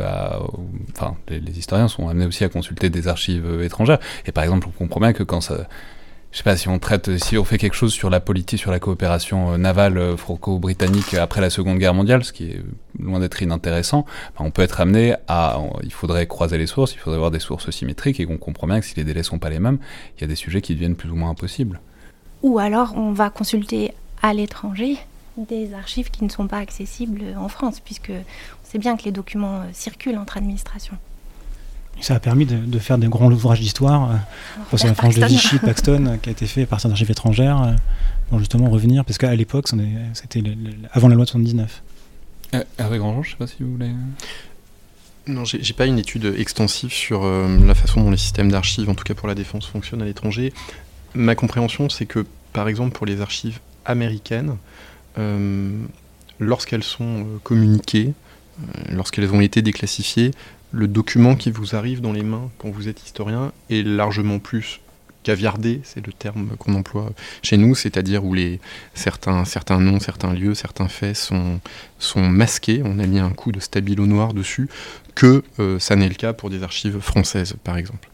les historiens sont amenés aussi à consulter des archives étrangères. Et par exemple, on comprend bien que quand ça, je sais pas, si on fait quelque chose sur la politique, sur la coopération navale franco-britannique après la Seconde Guerre mondiale, ce qui est loin d'être inintéressant, on peut être amené il faudrait croiser les sources, il faudrait avoir des sources symétriques, et qu'on comprend bien que si les délais sont pas les mêmes, il y a des sujets qui deviennent plus ou moins impossibles. Ou alors on va consulter à l'étranger des archives qui ne sont pas accessibles en France, puisque on sait bien que les documents circulent entre administrations. Ça a permis de faire des grands ouvrages d'histoire, sur la frange de Vichy, Paxton, qui a été fait à partir d'archives étrangères, pour justement revenir, parce qu'à l'époque, c'était avant la loi de 79. Hervé Grandjean, je ne sais pas si vous voulez... Non, j'ai pas une étude extensive sur la façon dont les systèmes d'archives, en tout cas pour la défense, fonctionnent à l'étranger. Ma compréhension, c'est que, par exemple, pour les archives américaines, lorsqu'elles sont communiquées, lorsqu'elles ont été déclassifiées, le document qui vous arrive dans les mains quand vous êtes historien est largement plus caviardé, c'est le terme qu'on emploie chez nous, c'est-à-dire où certains noms, certains lieux, certains faits sont masqués, on a mis un coup de stabilo noir dessus, que ça n'est le cas pour des archives françaises, par exemple.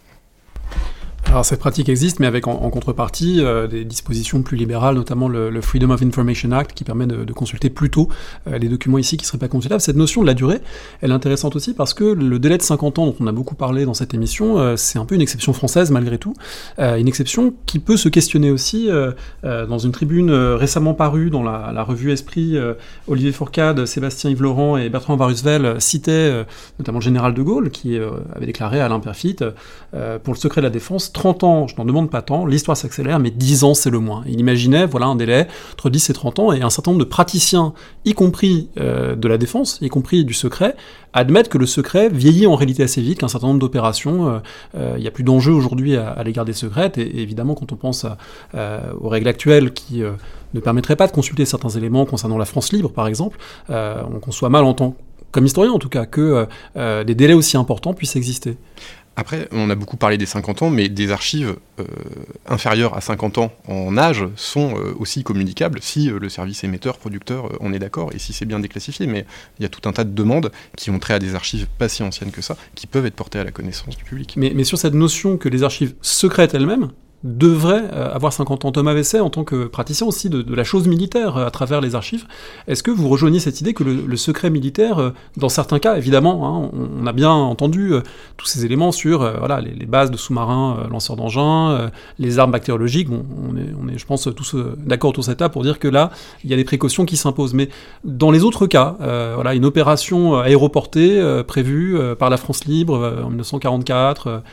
Alors cette pratique existe, mais avec en contrepartie des dispositions plus libérales, notamment le Freedom of Information Act, qui permet de consulter plus tôt les documents ici qui ne seraient pas consultables. Cette notion de la durée, elle est intéressante aussi parce que le délai de 50 ans dont on a beaucoup parlé dans cette émission, c'est un peu une exception française malgré tout, une exception qui peut se questionner aussi dans une tribune récemment parue dans la revue Esprit. Olivier Fourcade, Sébastien-Yves Laurent et Bertrand Warusvel citaient notamment le général de Gaulle qui avait déclaré à Alain Peyrefitte pour le secret de la défense, 30 ans, je n'en demande pas tant, l'histoire s'accélère, mais 10 ans, c'est le moins. Il imaginait, un délai entre 10 et 30 ans, et un certain nombre de praticiens, y compris de la défense, y compris du secret, admettent que le secret vieillit en réalité assez vite, qu'un certain nombre d'opérations, il n'y a plus d'enjeu aujourd'hui à l'égard des secrètes, et évidemment, quand on pense aux règles actuelles qui ne permettraient pas de consulter certains éléments concernant la France libre, par exemple, on conçoit mal en tant, comme historien en tout cas, que des délais aussi importants puissent exister. Après, on a beaucoup parlé des 50 ans, mais des archives inférieures à 50 ans en âge sont aussi communicables si le service émetteur-producteur en est d'accord et si c'est bien déclassifié. Mais il y a tout un tas de demandes qui ont trait à des archives pas si anciennes que ça, qui peuvent être portées à la connaissance du public. Mais sur cette notion que les archives secrètes elles-mêmes devrait avoir 50 ans. Thomas Besset, en tant que praticien aussi de la chose militaire à travers les archives, est-ce que vous rejoignez cette idée que le secret militaire, dans certains cas, évidemment, on a bien entendu tous ces éléments sur les bases de sous-marins lanceurs d'engins, les armes bactériologiques, on est je pense, tous d'accord autour de cette table pour dire que là, il y a des précautions qui s'imposent. Mais dans les autres cas, une opération aéroportée prévue par la France libre en 1944,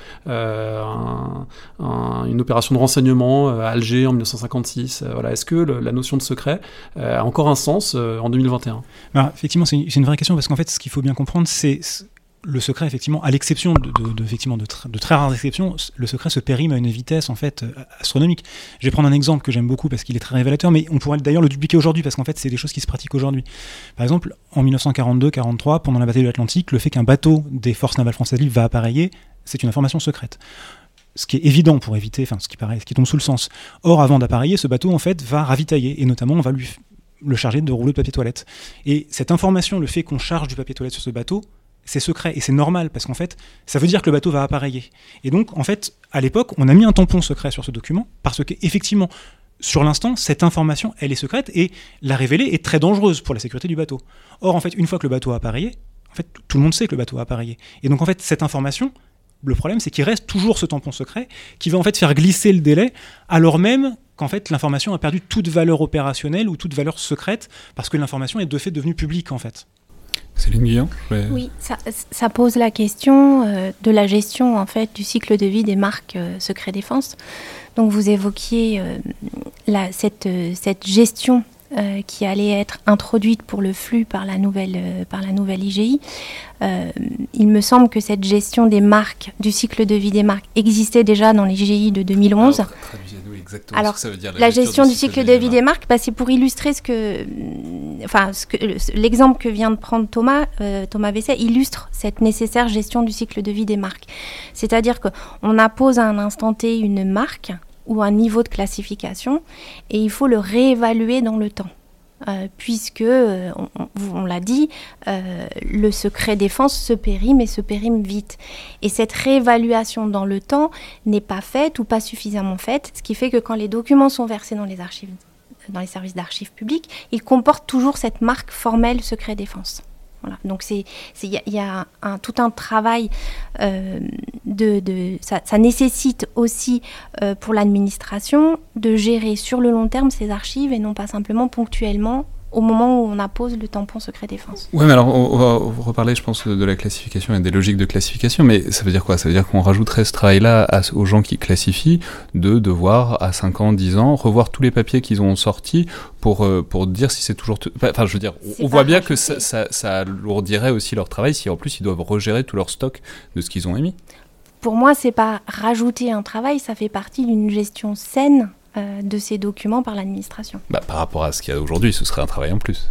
une opération de renseignement à Alger en 1956. Est-ce que la notion de secret a encore un sens en 2021 ? Alors, effectivement, c'est une vraie question parce qu'en fait, ce qu'il faut bien comprendre, c'est le secret, effectivement, à l'exception de très rares exceptions, le secret se périme à une vitesse en fait astronomique. Je vais prendre un exemple que j'aime beaucoup parce qu'il est très révélateur, mais on pourrait d'ailleurs le dupliquer aujourd'hui parce qu'en fait, c'est des choses qui se pratiquent aujourd'hui. Par exemple, en 1942-43, pendant la bataille de l'Atlantique, le fait qu'un bateau des forces navales françaises libres va appareiller, c'est une information secrète. Ce qui est évident pour éviter, ce qui tombe sous le sens. Or, avant d'appareiller, ce bateau, en fait, va ravitailler, et notamment, on va le charger de rouleaux de papier toilette. Et cette information, le fait qu'on charge du papier toilette sur ce bateau, c'est secret, et c'est normal, parce qu'en fait, ça veut dire que le bateau va appareiller. Et donc, en fait, à l'époque, on a mis un tampon secret sur ce document, parce qu'effectivement, sur l'instant, cette information, elle est secrète, et la révéler est très dangereuse pour la sécurité du bateau. Or, en fait, une fois que le bateau a appareillé, en fait, tout le monde sait que le bateau a appareillé. Et donc, en fait, cette information, le problème, c'est qu'il reste toujours ce tampon secret qui va en fait faire glisser le délai, alors même qu'en fait l'information a perdu toute valeur opérationnelle ou toute valeur secrète parce que l'information est de fait devenue publique en fait. Céline Guillan. Oui, ça pose la question de la gestion en fait du cycle de vie des marques secret défense. Donc vous évoquiez cette gestion qui allait être introduite pour le flux par la nouvelle IGI. Il me semble que cette gestion des marques, du cycle de vie des marques, existait déjà dans l'IGI de 2011. Traduisez-nous exactement alors, ce que ça veut dire. La gestion du cycle de vie des marques, c'est pour illustrer l'exemple que vient de prendre Thomas Besset illustre cette nécessaire gestion du cycle de vie des marques. C'est-à-dire qu'on appose à un instant T une marque ou un niveau de classification, et il faut le réévaluer dans le temps. puisque, on l'a dit, le secret défense se périme et se périme vite. Et cette réévaluation dans le temps n'est pas faite ou pas suffisamment faite, ce qui fait que quand les documents sont versés dans les archives, dans les services d'archives publiques, ils comportent toujours cette marque formelle secret défense. Voilà. Donc il y a tout un travail, ça nécessite aussi pour l'administration de gérer sur le long terme ces archives et non pas simplement ponctuellement au moment où on appose le tampon secret défense. Ouais, mais alors on va reparler, je pense, de la classification et des logiques de classification, mais ça veut dire quoi ? Ça veut dire qu'on rajouterait ce travail-là aux gens qui classifient, de devoir, à 5 ans, 10 ans, revoir tous les papiers qu'ils ont sortis pour dire si c'est toujours... Enfin, je veux dire, on voit bien que ça alourdirait aussi leur travail si, en plus, ils doivent regérer tout leur stock de ce qu'ils ont émis. Pour moi, c'est pas rajouter un travail, ça fait partie d'une gestion saine de ces documents par l'administration. Par rapport à ce qu'il y a aujourd'hui, ce serait un travail en plus.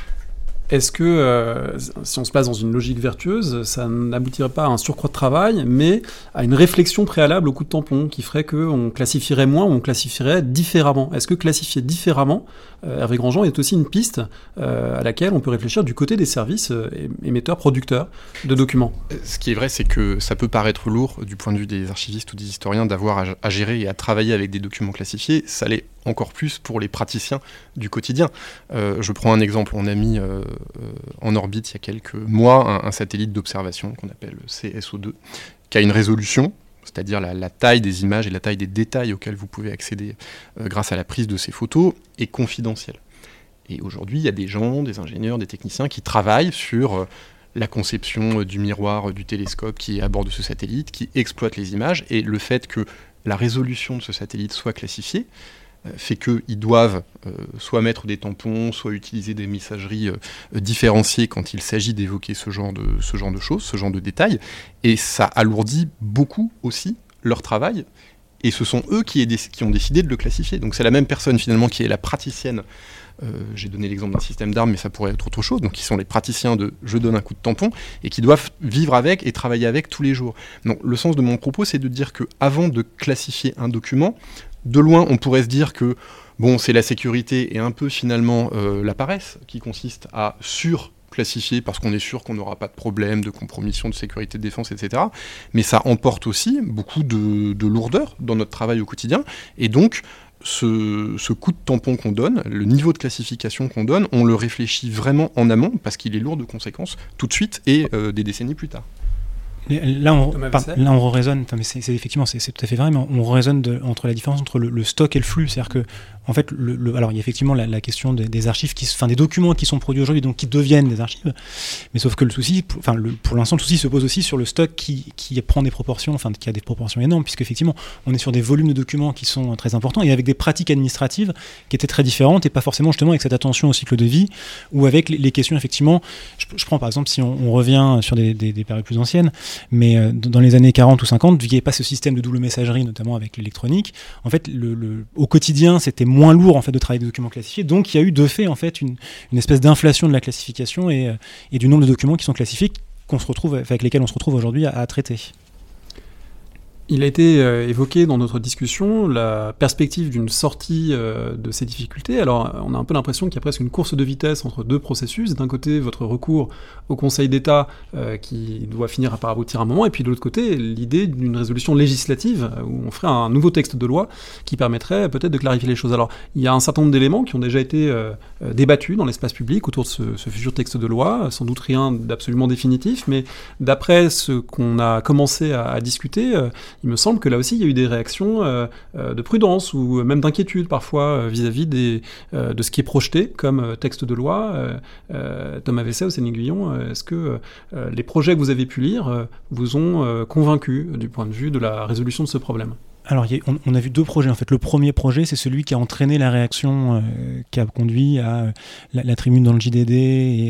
Est-ce que, si on se place dans une logique vertueuse, ça n'aboutirait pas à un surcroît de travail, mais à une réflexion préalable au coup de tampon, qui ferait qu'on classifierait moins ou on classifierait différemment ? Est-ce que classifier différemment, Hervé Grandjean, est aussi une piste à laquelle on peut réfléchir du côté des services émetteurs, producteurs de documents ? Ce qui est vrai, c'est que ça peut paraître lourd du point de vue des archivistes ou des historiens d'avoir à gérer et à travailler avec des documents classifiés. Ça l'est encore plus pour les praticiens du quotidien. Je prends un exemple, on a mis en orbite il y a quelques mois un satellite d'observation qu'on appelle CSO2, qui a une résolution, c'est-à-dire la taille des images et la taille des détails auxquels vous pouvez accéder grâce à la prise de ces photos, est confidentielle. Et aujourd'hui, il y a des gens, des ingénieurs, des techniciens qui travaillent sur la conception du miroir, du télescope qui est à bord de ce satellite, qui exploitent les images, et le fait que la résolution de ce satellite soit classifiée fait qu'ils doivent soit mettre des tampons, soit utiliser des messageries différenciées quand il s'agit d'évoquer ce genre de choses, ce genre de détails. Et ça alourdit beaucoup aussi leur travail. Et ce sont eux qui ont décidé de le classifier. Donc c'est la même personne finalement qui est la praticienne. J'ai donné l'exemple d'un système d'armes, mais ça pourrait être autre chose. Donc ils sont les praticiens de « je donne un coup de tampon » et qui doivent vivre avec et travailler avec tous les jours. Donc le sens de mon propos, c'est de dire qu'avant de classifier un document, de loin, on pourrait se dire que c'est la sécurité et un peu finalement la paresse qui consiste à surclassifier parce qu'on est sûr qu'on n'aura pas de problème de compromission de sécurité de défense, etc. Mais ça emporte aussi beaucoup de lourdeur dans notre travail au quotidien. Et donc, ce coup de tampon qu'on donne, le niveau de classification qu'on donne, on le réfléchit vraiment en amont parce qu'il est lourd de conséquences tout de suite et des décennies plus tard. Là, on raisonne, mais c'est effectivement, c'est tout à fait vrai, mais on raisonne entre la différence entre le stock et le flux. C'est-à-dire que, en fait, alors il y a effectivement la question des archives, des documents qui sont produits aujourd'hui, donc qui deviennent des archives. Mais sauf que le souci, pour l'instant, le souci se pose aussi sur le stock qui prend des proportions, qui a des proportions énormes, puisque effectivement, on est sur des volumes de documents qui sont très importants et avec des pratiques administratives qui étaient très différentes et pas forcément justement avec cette attention au cycle de vie ou avec les questions effectivement. Je prends par exemple si on revient sur des périodes plus anciennes. Mais dans les années 40 ou 50, vu qu'il n'y avait pas ce système de double messagerie, notamment avec l'électronique, en fait, au quotidien, c'était moins lourd en fait, de travailler des documents classifiés. Donc, il y a eu de fait en fait, une espèce d'inflation de la classification et du nombre de documents qui sont classifiés avec lesquels on se retrouve aujourd'hui à traiter. Il a été évoqué dans notre discussion la perspective d'une sortie de ces difficultés. Alors, on a un peu l'impression qu'il y a presque une course de vitesse entre deux processus. D'un côté, votre recours au Conseil d'État qui doit finir par aboutir à un moment, et puis de l'autre côté, l'idée d'une résolution législative où on ferait un nouveau texte de loi qui permettrait peut-être de clarifier les choses. Alors, il y a un certain nombre d'éléments qui ont déjà été débattus dans l'espace public autour de ce futur texte de loi, sans doute rien d'absolument définitif, mais d'après ce qu'on a commencé à discuter, il me semble que là aussi il y a eu des réactions de prudence ou même d'inquiétude parfois vis-à-vis de ce qui est projeté comme texte de loi. Thomas Vesset, Haussegny-Guyon, est-ce que les projets que vous avez pu lire vous ont convaincu du point de vue de la résolution de ce problème ? Alors, on a vu deux projets. En fait, le premier projet, c'est celui qui a entraîné la réaction qui a conduit à la tribune dans le JDD et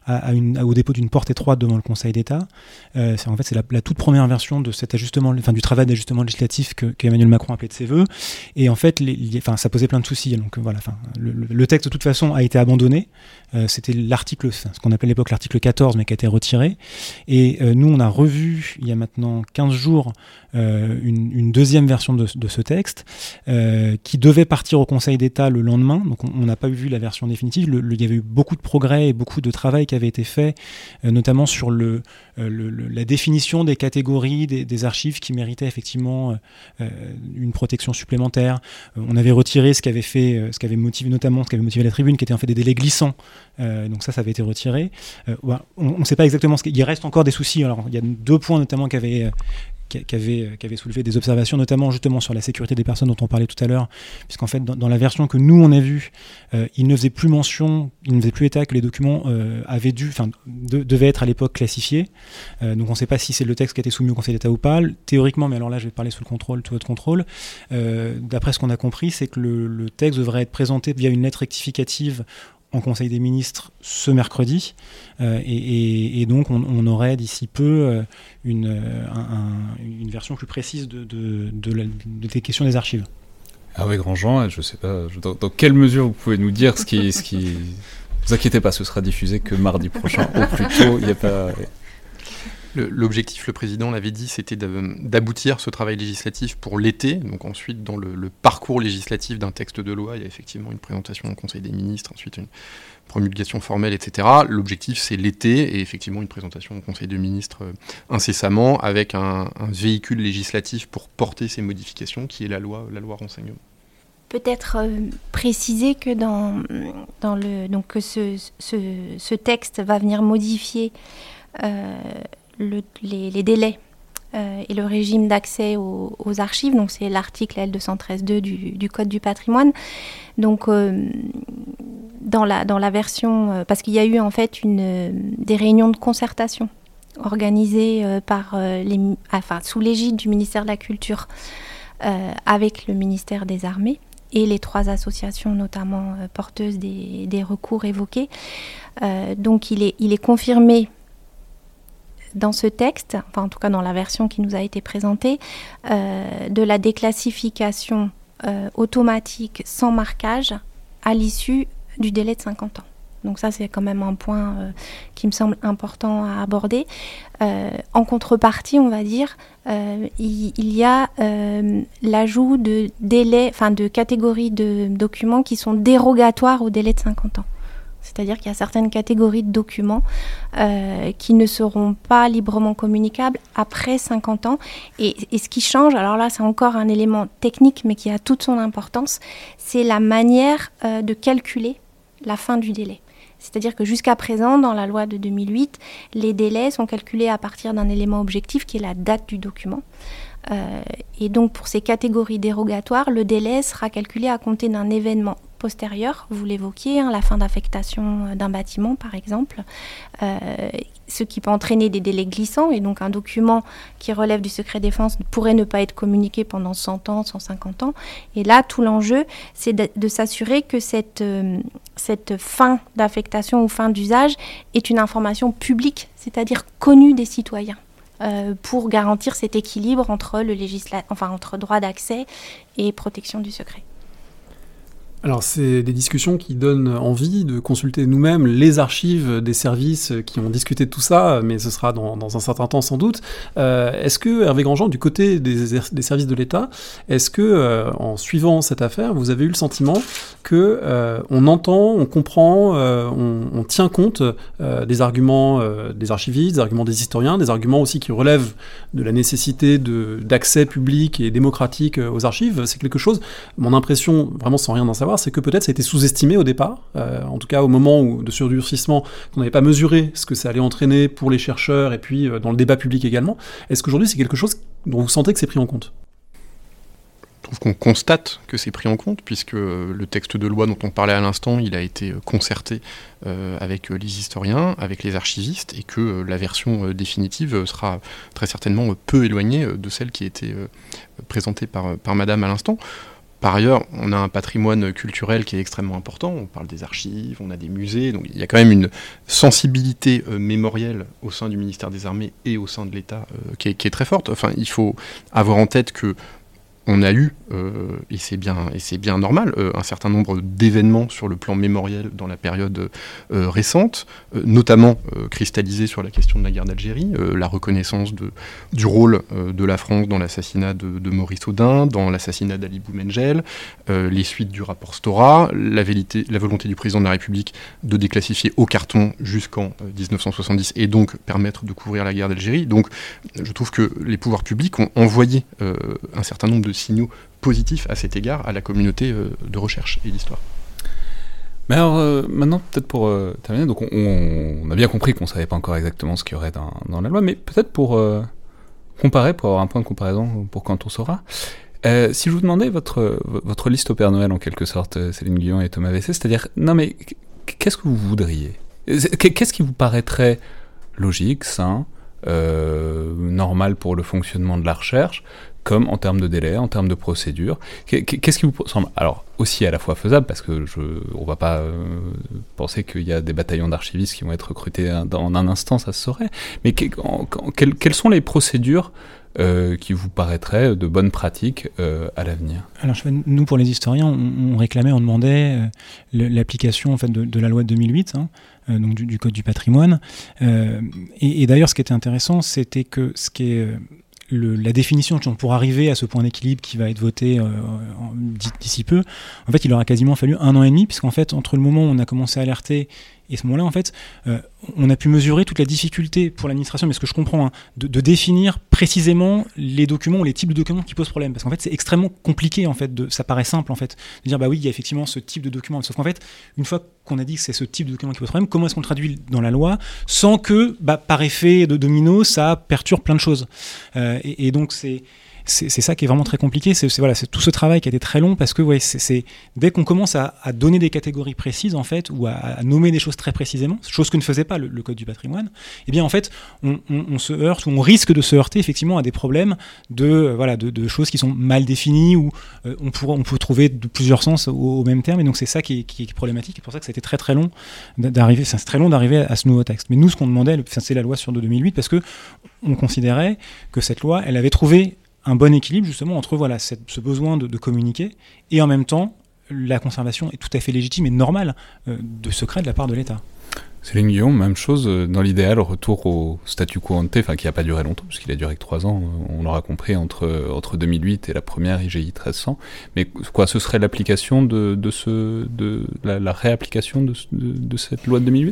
au dépôt d'une porte étroite devant le Conseil d'État. C'est la toute première version de cet ajustement, du travail d'ajustement législatif qu'Emmanuel Macron appelait de ses voeux. Et en fait, ça posait plein de soucis. Donc voilà, le texte de toute façon a été abandonné. C'était ce qu'on appelait à l'époque l'article 14, mais qui a été retiré. Et nous, on a revu, il y a maintenant 15 jours, une deuxième version de ce texte qui devait partir au Conseil d'État le lendemain. Donc on n'a pas vu la version définitive. Il y avait eu beaucoup de progrès et beaucoup de travail qui avait été fait, notamment sur la définition des catégories des archives qui méritaient effectivement une protection supplémentaire. On avait retiré ce qui avait motivé la tribune, qui était en fait des délais glissants. Donc ça avait été retiré. On ne sait pas exactement il reste encore des soucis. Alors il y a 2 points notamment qui avaient soulevé des observations, notamment justement sur la sécurité des personnes dont on parlait tout à l'heure, puisqu'en fait dans la version que nous on a vue, il ne faisait plus état que les documents devaient être à l'époque classifiés. Donc on ne sait pas si c'est le texte qui a été soumis au Conseil d'État ou pas. Théoriquement, mais alors là je vais parler sous votre contrôle, d'après ce qu'on a compris, c'est que le texte devrait être présenté via une lettre rectificative en Conseil des ministres ce mercredi, et donc on aurait d'ici peu une version plus précise des questions des archives. Hervé Grandjean, je ne sais pas dans quelle mesure vous pouvez nous dire ce qui... Ne vous inquiétez pas, ce sera diffusé que mardi prochain au plus tôt. Il n'y a pas... L'objectif, le président l'avait dit, c'était d'aboutir ce travail législatif pour l'été. Donc ensuite, dans le parcours législatif d'un texte de loi, il y a effectivement une présentation au Conseil des ministres, ensuite une promulgation formelle, etc. L'objectif, c'est l'été, et effectivement une présentation au Conseil des ministres incessamment, avec un véhicule législatif pour porter ces modifications, qui est la loi renseignement. Peut-être préciser que que ce texte va venir modifier les délais et le régime d'accès aux archives. Donc c'est l'article L213.2 du Code du patrimoine. Donc dans la version, parce qu'il y a eu en fait des réunions de concertation organisées sous l'égide du ministère de la Culture avec le ministère des Armées et les 3 associations notamment porteuses des recours évoqués. Donc il est confirmé dans ce texte, enfin en tout cas dans la version qui nous a été présentée, de la déclassification automatique sans marquage à l'issue du délai de 50 ans. Donc ça, c'est quand même un point qui me semble important à aborder. En contrepartie, on va dire, il y a l'ajout de catégories de documents qui sont dérogatoires au délai de 50 ans. C'est-à-dire qu'il y a certaines catégories de documents qui ne seront pas librement communicables après 50 ans. Et ce qui change, alors là c'est encore un élément technique mais qui a toute son importance, c'est la manière de calculer la fin du délai. C'est-à-dire que jusqu'à présent, dans la loi de 2008, les délais sont calculés à partir d'un élément objectif qui est la date du document. Et donc pour ces catégories dérogatoires, le délai sera calculé à compter d'un événement postérieur, vous l'évoquiez, la fin d'affectation d'un bâtiment par exemple, ce qui peut entraîner des délais glissants, et donc un document qui relève du secret défense pourrait ne pas être communiqué pendant 100 ans, 150 ans. Et là, tout l'enjeu, c'est de s'assurer que cette fin d'affectation ou fin d'usage est une information publique, c'est-à-dire connue des citoyens, pour garantir cet équilibre entre entre droit d'accès et protection du secret. Alors, c'est des discussions qui donnent envie de consulter nous-mêmes les archives des services qui ont discuté de tout ça, mais ce sera dans un certain temps sans doute. Est-ce que, Hervé Grandjean, du côté des services de l'État, est-ce que, en suivant cette affaire, vous avez eu le sentiment que on entend, on comprend, on tient compte des arguments des archivistes, des arguments des historiens, des arguments aussi qui relèvent de la nécessité d'accès public et démocratique aux archives? C'est quelque chose, mon impression, vraiment sans rien en savoir, c'est que peut-être ça a été sous-estimé au départ, en tout cas au moment de surdurcissement, qu'on n'avait pas mesuré ce que ça allait entraîner pour les chercheurs et puis dans le débat public également. Est-ce qu'aujourd'hui c'est quelque chose dont vous sentez que c'est pris en compte ? Je trouve qu'on constate que c'est pris en compte, puisque le texte de loi dont on parlait à l'instant, il a été concerté avec les historiens, avec les archivistes, et que la version définitive sera très certainement peu éloignée de celle qui a été présentée par Madame à l'instant. Par ailleurs, on a un patrimoine culturel qui est extrêmement important. On parle des archives, on a des musées, donc il y a quand même une sensibilité mémorielle au sein du ministère des Armées et au sein de l'État qui est très forte. Enfin, il faut avoir en tête que on a eu, et c'est bien normal, un certain nombre d'événements sur le plan mémoriel dans la période récente, notamment cristallisés sur la question de la guerre d'Algérie, la reconnaissance du rôle de la France dans l'assassinat de Maurice Audin, dans l'assassinat d'Ali Boumengel, les suites du rapport Stora, la volonté du président de la République de déclassifier au carton jusqu'en 1970 et donc permettre de couvrir la guerre d'Algérie. Donc je trouve que les pouvoirs publics ont envoyé un certain nombre de signaux positifs à cet égard à la communauté de recherche et d'histoire. Mais alors, maintenant, peut-être pour terminer, donc on a bien compris qu'on ne savait pas encore exactement ce qu'il y aurait dans la loi, mais peut-être pour comparer, pour avoir un point de comparaison pour quand on saura. Si je vous demandais votre liste au Père Noël, en quelque sorte, Céline Guyon et Thomas Vessé, c'est-à-dire, non mais, qu'est-ce que vous voudriez ? Qu'est-ce qui vous paraîtrait logique, sain, normal pour le fonctionnement de la recherche, comme en termes de délai, en termes de procédure. Qu'est-ce qui vous semble alors aussi à la fois faisable, parce que on va pas penser qu'il y a des bataillons d'archivistes qui vont être recrutés en un instant, ça se saurait, mais quelles sont les procédures qui vous paraîtraient de bonnes pratiques à l'avenir? Alors nous, pour les historiens, on réclamait, on demandait l'application en fait, de la loi de 2008, donc du Code du patrimoine. Et d'ailleurs, ce qui était intéressant, c'était que ce qui est... la définition pour arriver à ce point d'équilibre qui va être voté d'ici peu, en fait, il aura quasiment fallu 1 an et demi, puisqu'en fait, entre le moment où on a commencé à alerter et ce moment-là, en fait, on a pu mesurer toute la difficulté pour l'administration, mais ce que je comprends, de définir précisément les documents ou les types de documents qui posent problème. Parce qu'en fait, c'est extrêmement compliqué, en fait, ça paraît simple, en fait, de dire, bah oui, il y a effectivement ce type de document. Sauf qu'en fait, une fois qu'on a dit que c'est ce type de document qui pose problème, comment est-ce qu'on le traduit dans la loi sans que, par effet de domino, ça perturbe plein de choses. Et donc, c'est ça qui est vraiment très compliqué, c'est tout ce travail qui a été très long, parce que dès qu'on commence à donner des catégories précises, en fait, ou à nommer des choses très précisément, chose que ne faisait pas le Code du patrimoine, eh bien en fait on se heurte, ou on risque de se heurter effectivement à des problèmes de choses qui sont mal définies, ou on peut trouver de plusieurs sens au même terme, et donc c'est ça qui est problématique. C'est pour ça que ça a été très très long d'arriver, c'est très long d'arriver à ce nouveau texte. Mais nous, ce qu'on demandait, c'est la loi sur 2008, parce que on considérait que cette loi, elle avait trouvé un bon équilibre justement entre ce besoin de communiquer, et en même temps la conservation est tout à fait légitime et normale de secret de la part de l'État. Céline Guillon, même chose, dans l'idéal, retour au statu quo ante, qui n'a pas duré longtemps, puisqu'il a duré que 3 ans, on l'aura compris, entre 2008 et la première IGI 1300. Mais quoi, ce serait l'application de la réapplication de cette loi de 2008 ?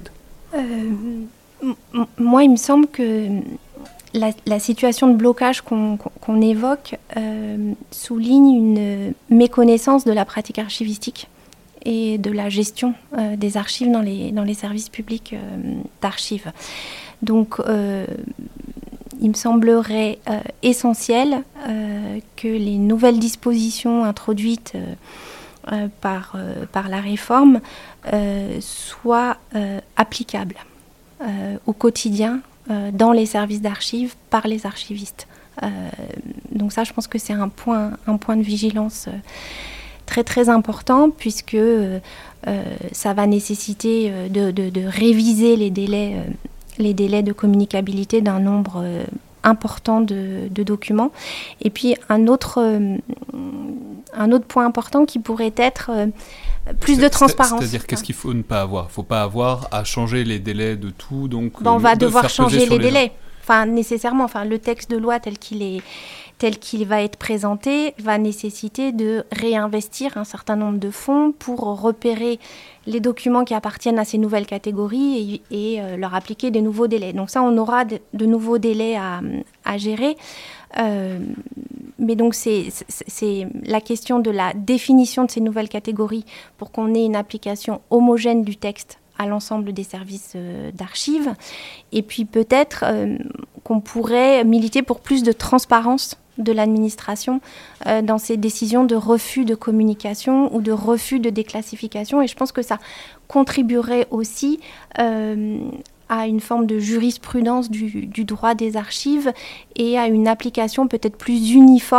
Moi, il me semble que la situation de blocage qu'on évoque souligne une méconnaissance de la pratique archivistique et de la gestion des archives dans les services publics d'archives. Donc, il me semblerait essentiel que les nouvelles dispositions introduites par la réforme soient applicables au quotidien dans les services d'archives par les archivistes. Donc ça, je pense que c'est un point de vigilance très très important, puisque ça va nécessiter de réviser les délais de communicabilité d'un nombre important de documents. Et puis un autre point important qui pourrait être plus de transparence. C'est-à-dire, qu'est-ce qu'il faut ne pas avoir ? Il ne faut pas avoir à changer les délais de tout, donc... on va devoir changer les délais. Nécessairement. Le texte de loi tel qu'il va être présenté va nécessiter de réinvestir un certain nombre de fonds pour repérer les documents qui appartiennent à ces nouvelles catégories et leur appliquer des nouveaux délais. Donc ça, on aura de nouveaux délais à gérer. Mais donc c'est la question de la définition de ces nouvelles catégories pour qu'on ait une application homogène du texte à l'ensemble des services d'archives. Et puis peut-être qu'on pourrait militer pour plus de transparence de l'administration dans ses décisions de refus de communication ou de refus de déclassification. Et je pense que ça contribuerait aussi à une forme de jurisprudence du droit des archives et à une application peut-être plus uniforme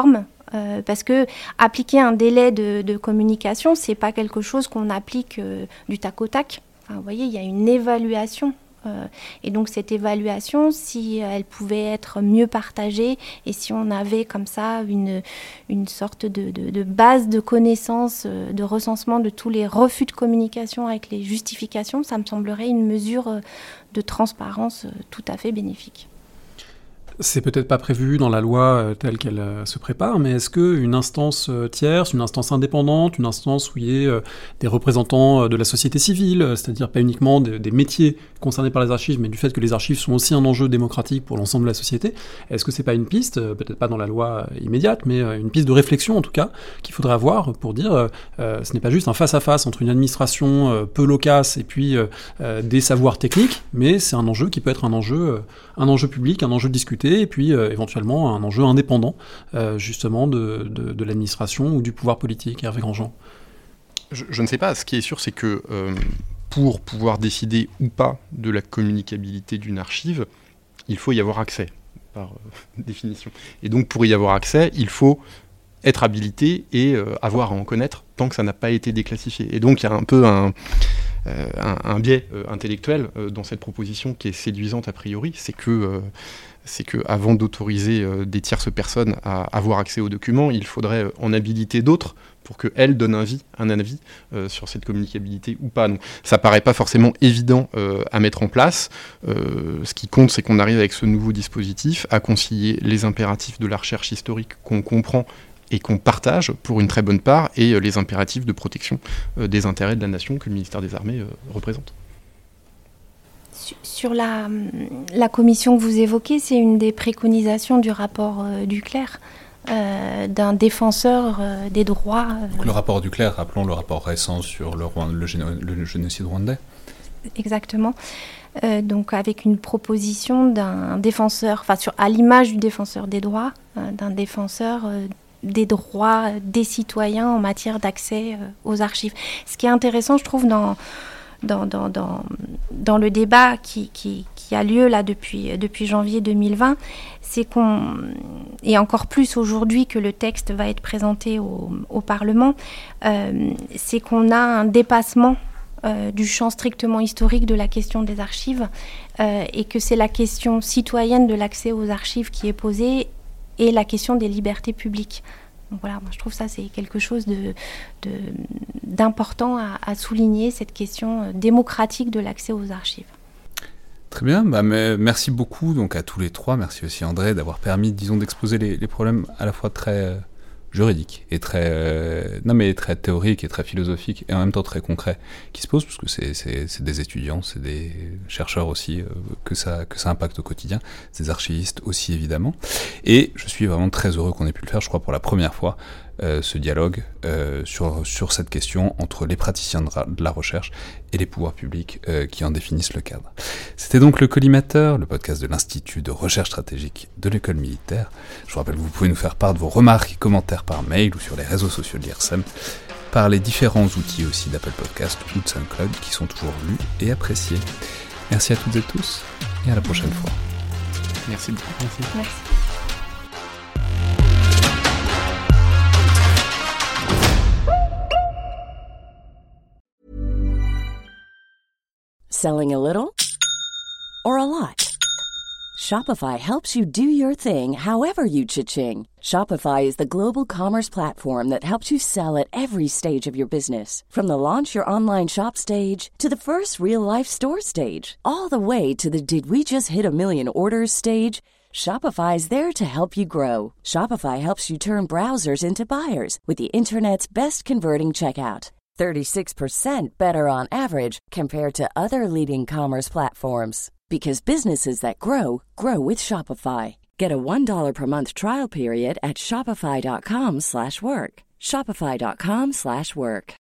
Parce que appliquer un délai de communication, c'est pas quelque chose qu'on applique du tac au tac. Enfin, vous voyez, il y a une évaluation. Et donc cette évaluation, si elle pouvait être mieux partagée et si on avait comme ça une sorte de base de connaissances, de recensement de tous les refus de communication avec les justifications, ça me semblerait une mesure de transparence tout à fait bénéfique. C'est peut-être pas prévu dans la loi telle qu'elle se prépare, mais est-ce qu'une instance tierce, une instance indépendante, une instance où il y ait des représentants de la société civile, c'est-à-dire pas uniquement des métiers concernés par les archives, mais du fait que les archives sont aussi un enjeu démocratique pour l'ensemble de la société, est-ce que c'est pas une piste, peut-être pas dans la loi immédiate, mais une piste de réflexion en tout cas, qu'il faudrait avoir pour dire ce n'est pas juste un face-à-face entre une administration peu loquace et puis des savoirs techniques, mais c'est un enjeu qui peut être un enjeu public, un enjeu discuté, et puis éventuellement un enjeu indépendant justement de l'administration ou du pouvoir politique. Hervé Grandjean. Je ne sais pas, ce qui est sûr c'est que pour pouvoir décider ou pas de la communicabilité d'une archive, il faut y avoir accès, par définition. Et donc pour y avoir accès, il faut être habilité et avoir à en connaître tant que ça n'a pas été déclassifié. Et donc il y a un peu un biais intellectuel dans cette proposition qui est séduisante a priori, c'est que avant d'autoriser des tierces personnes à avoir accès aux documents, il faudrait en habiliter d'autres pour qu'elles donnent un avis sur cette communicabilité ou pas. Donc, ça paraît pas forcément évident à mettre en place. Ce qui compte, c'est qu'on arrive avec ce nouveau dispositif à concilier les impératifs de la recherche historique qu'on comprend et qu'on partage pour une très bonne part, et les impératifs de protection des intérêts de la nation que le ministère des Armées représente. Sur la commission que vous évoquez, c'est une des préconisations du rapport Duclerc, d'un défenseur des droits. Donc le rapport Duclerc, rappelons le rapport récent sur le génocide rwandais. Exactement. Donc avec une proposition d'un défenseur, à l'image du défenseur des droits, d'un défenseur des droits des citoyens en matière d'accès aux archives. Ce qui est intéressant, je trouve, dans le débat qui a lieu là depuis janvier 2020, c'est et encore plus aujourd'hui que le texte va être présenté au Parlement, c'est qu'on a un dépassement du champ strictement historique de la question des archives, et que c'est la question citoyenne de l'accès aux archives qui est posée, et la question des libertés publiques. Donc voilà, moi je trouve ça c'est quelque chose d'important à souligner, cette question démocratique de l'accès aux archives. Très bien, merci beaucoup donc à tous les trois, merci aussi André d'avoir permis, disons, d'exposer les problèmes à la fois très juridiques et très théoriques et très philosophiques et en même temps très concrets qui se posent, parce que c'est des étudiants, c'est des chercheurs aussi que ça impacte au quotidien, des archivistes aussi évidemment, et je suis vraiment très heureux qu'on ait pu le faire, je crois pour la première fois, ce dialogue sur cette question entre les praticiens de la recherche et les pouvoirs publics qui en définissent le cadre. C'était donc le Collimateur, le podcast de l'Institut de recherche stratégique de l'École militaire. Je vous rappelle que vous pouvez nous faire part de vos remarques et commentaires par mail ou sur les réseaux sociaux de l'IRSEM, par les différents outils aussi d'Apple Podcast ou de SoundCloud qui sont toujours lus et appréciés. Merci à toutes et tous et à la prochaine fois. Merci beaucoup. Merci. Selling a little or a lot? Shopify helps you do your thing however you cha-ching. Shopify is the global commerce platform that helps you sell at every stage of your business. From the launch your online shop stage to the first real-life store stage, all the way to the did we just hit a million orders stage. Shopify is there to help you grow. Shopify helps you turn browsers into buyers with the internet's best converting checkout. 36% better on average compared to other leading commerce platforms. Because businesses that grow, grow with Shopify. Get a $1 per month trial period at shopify.com/work. Shopify.com/work.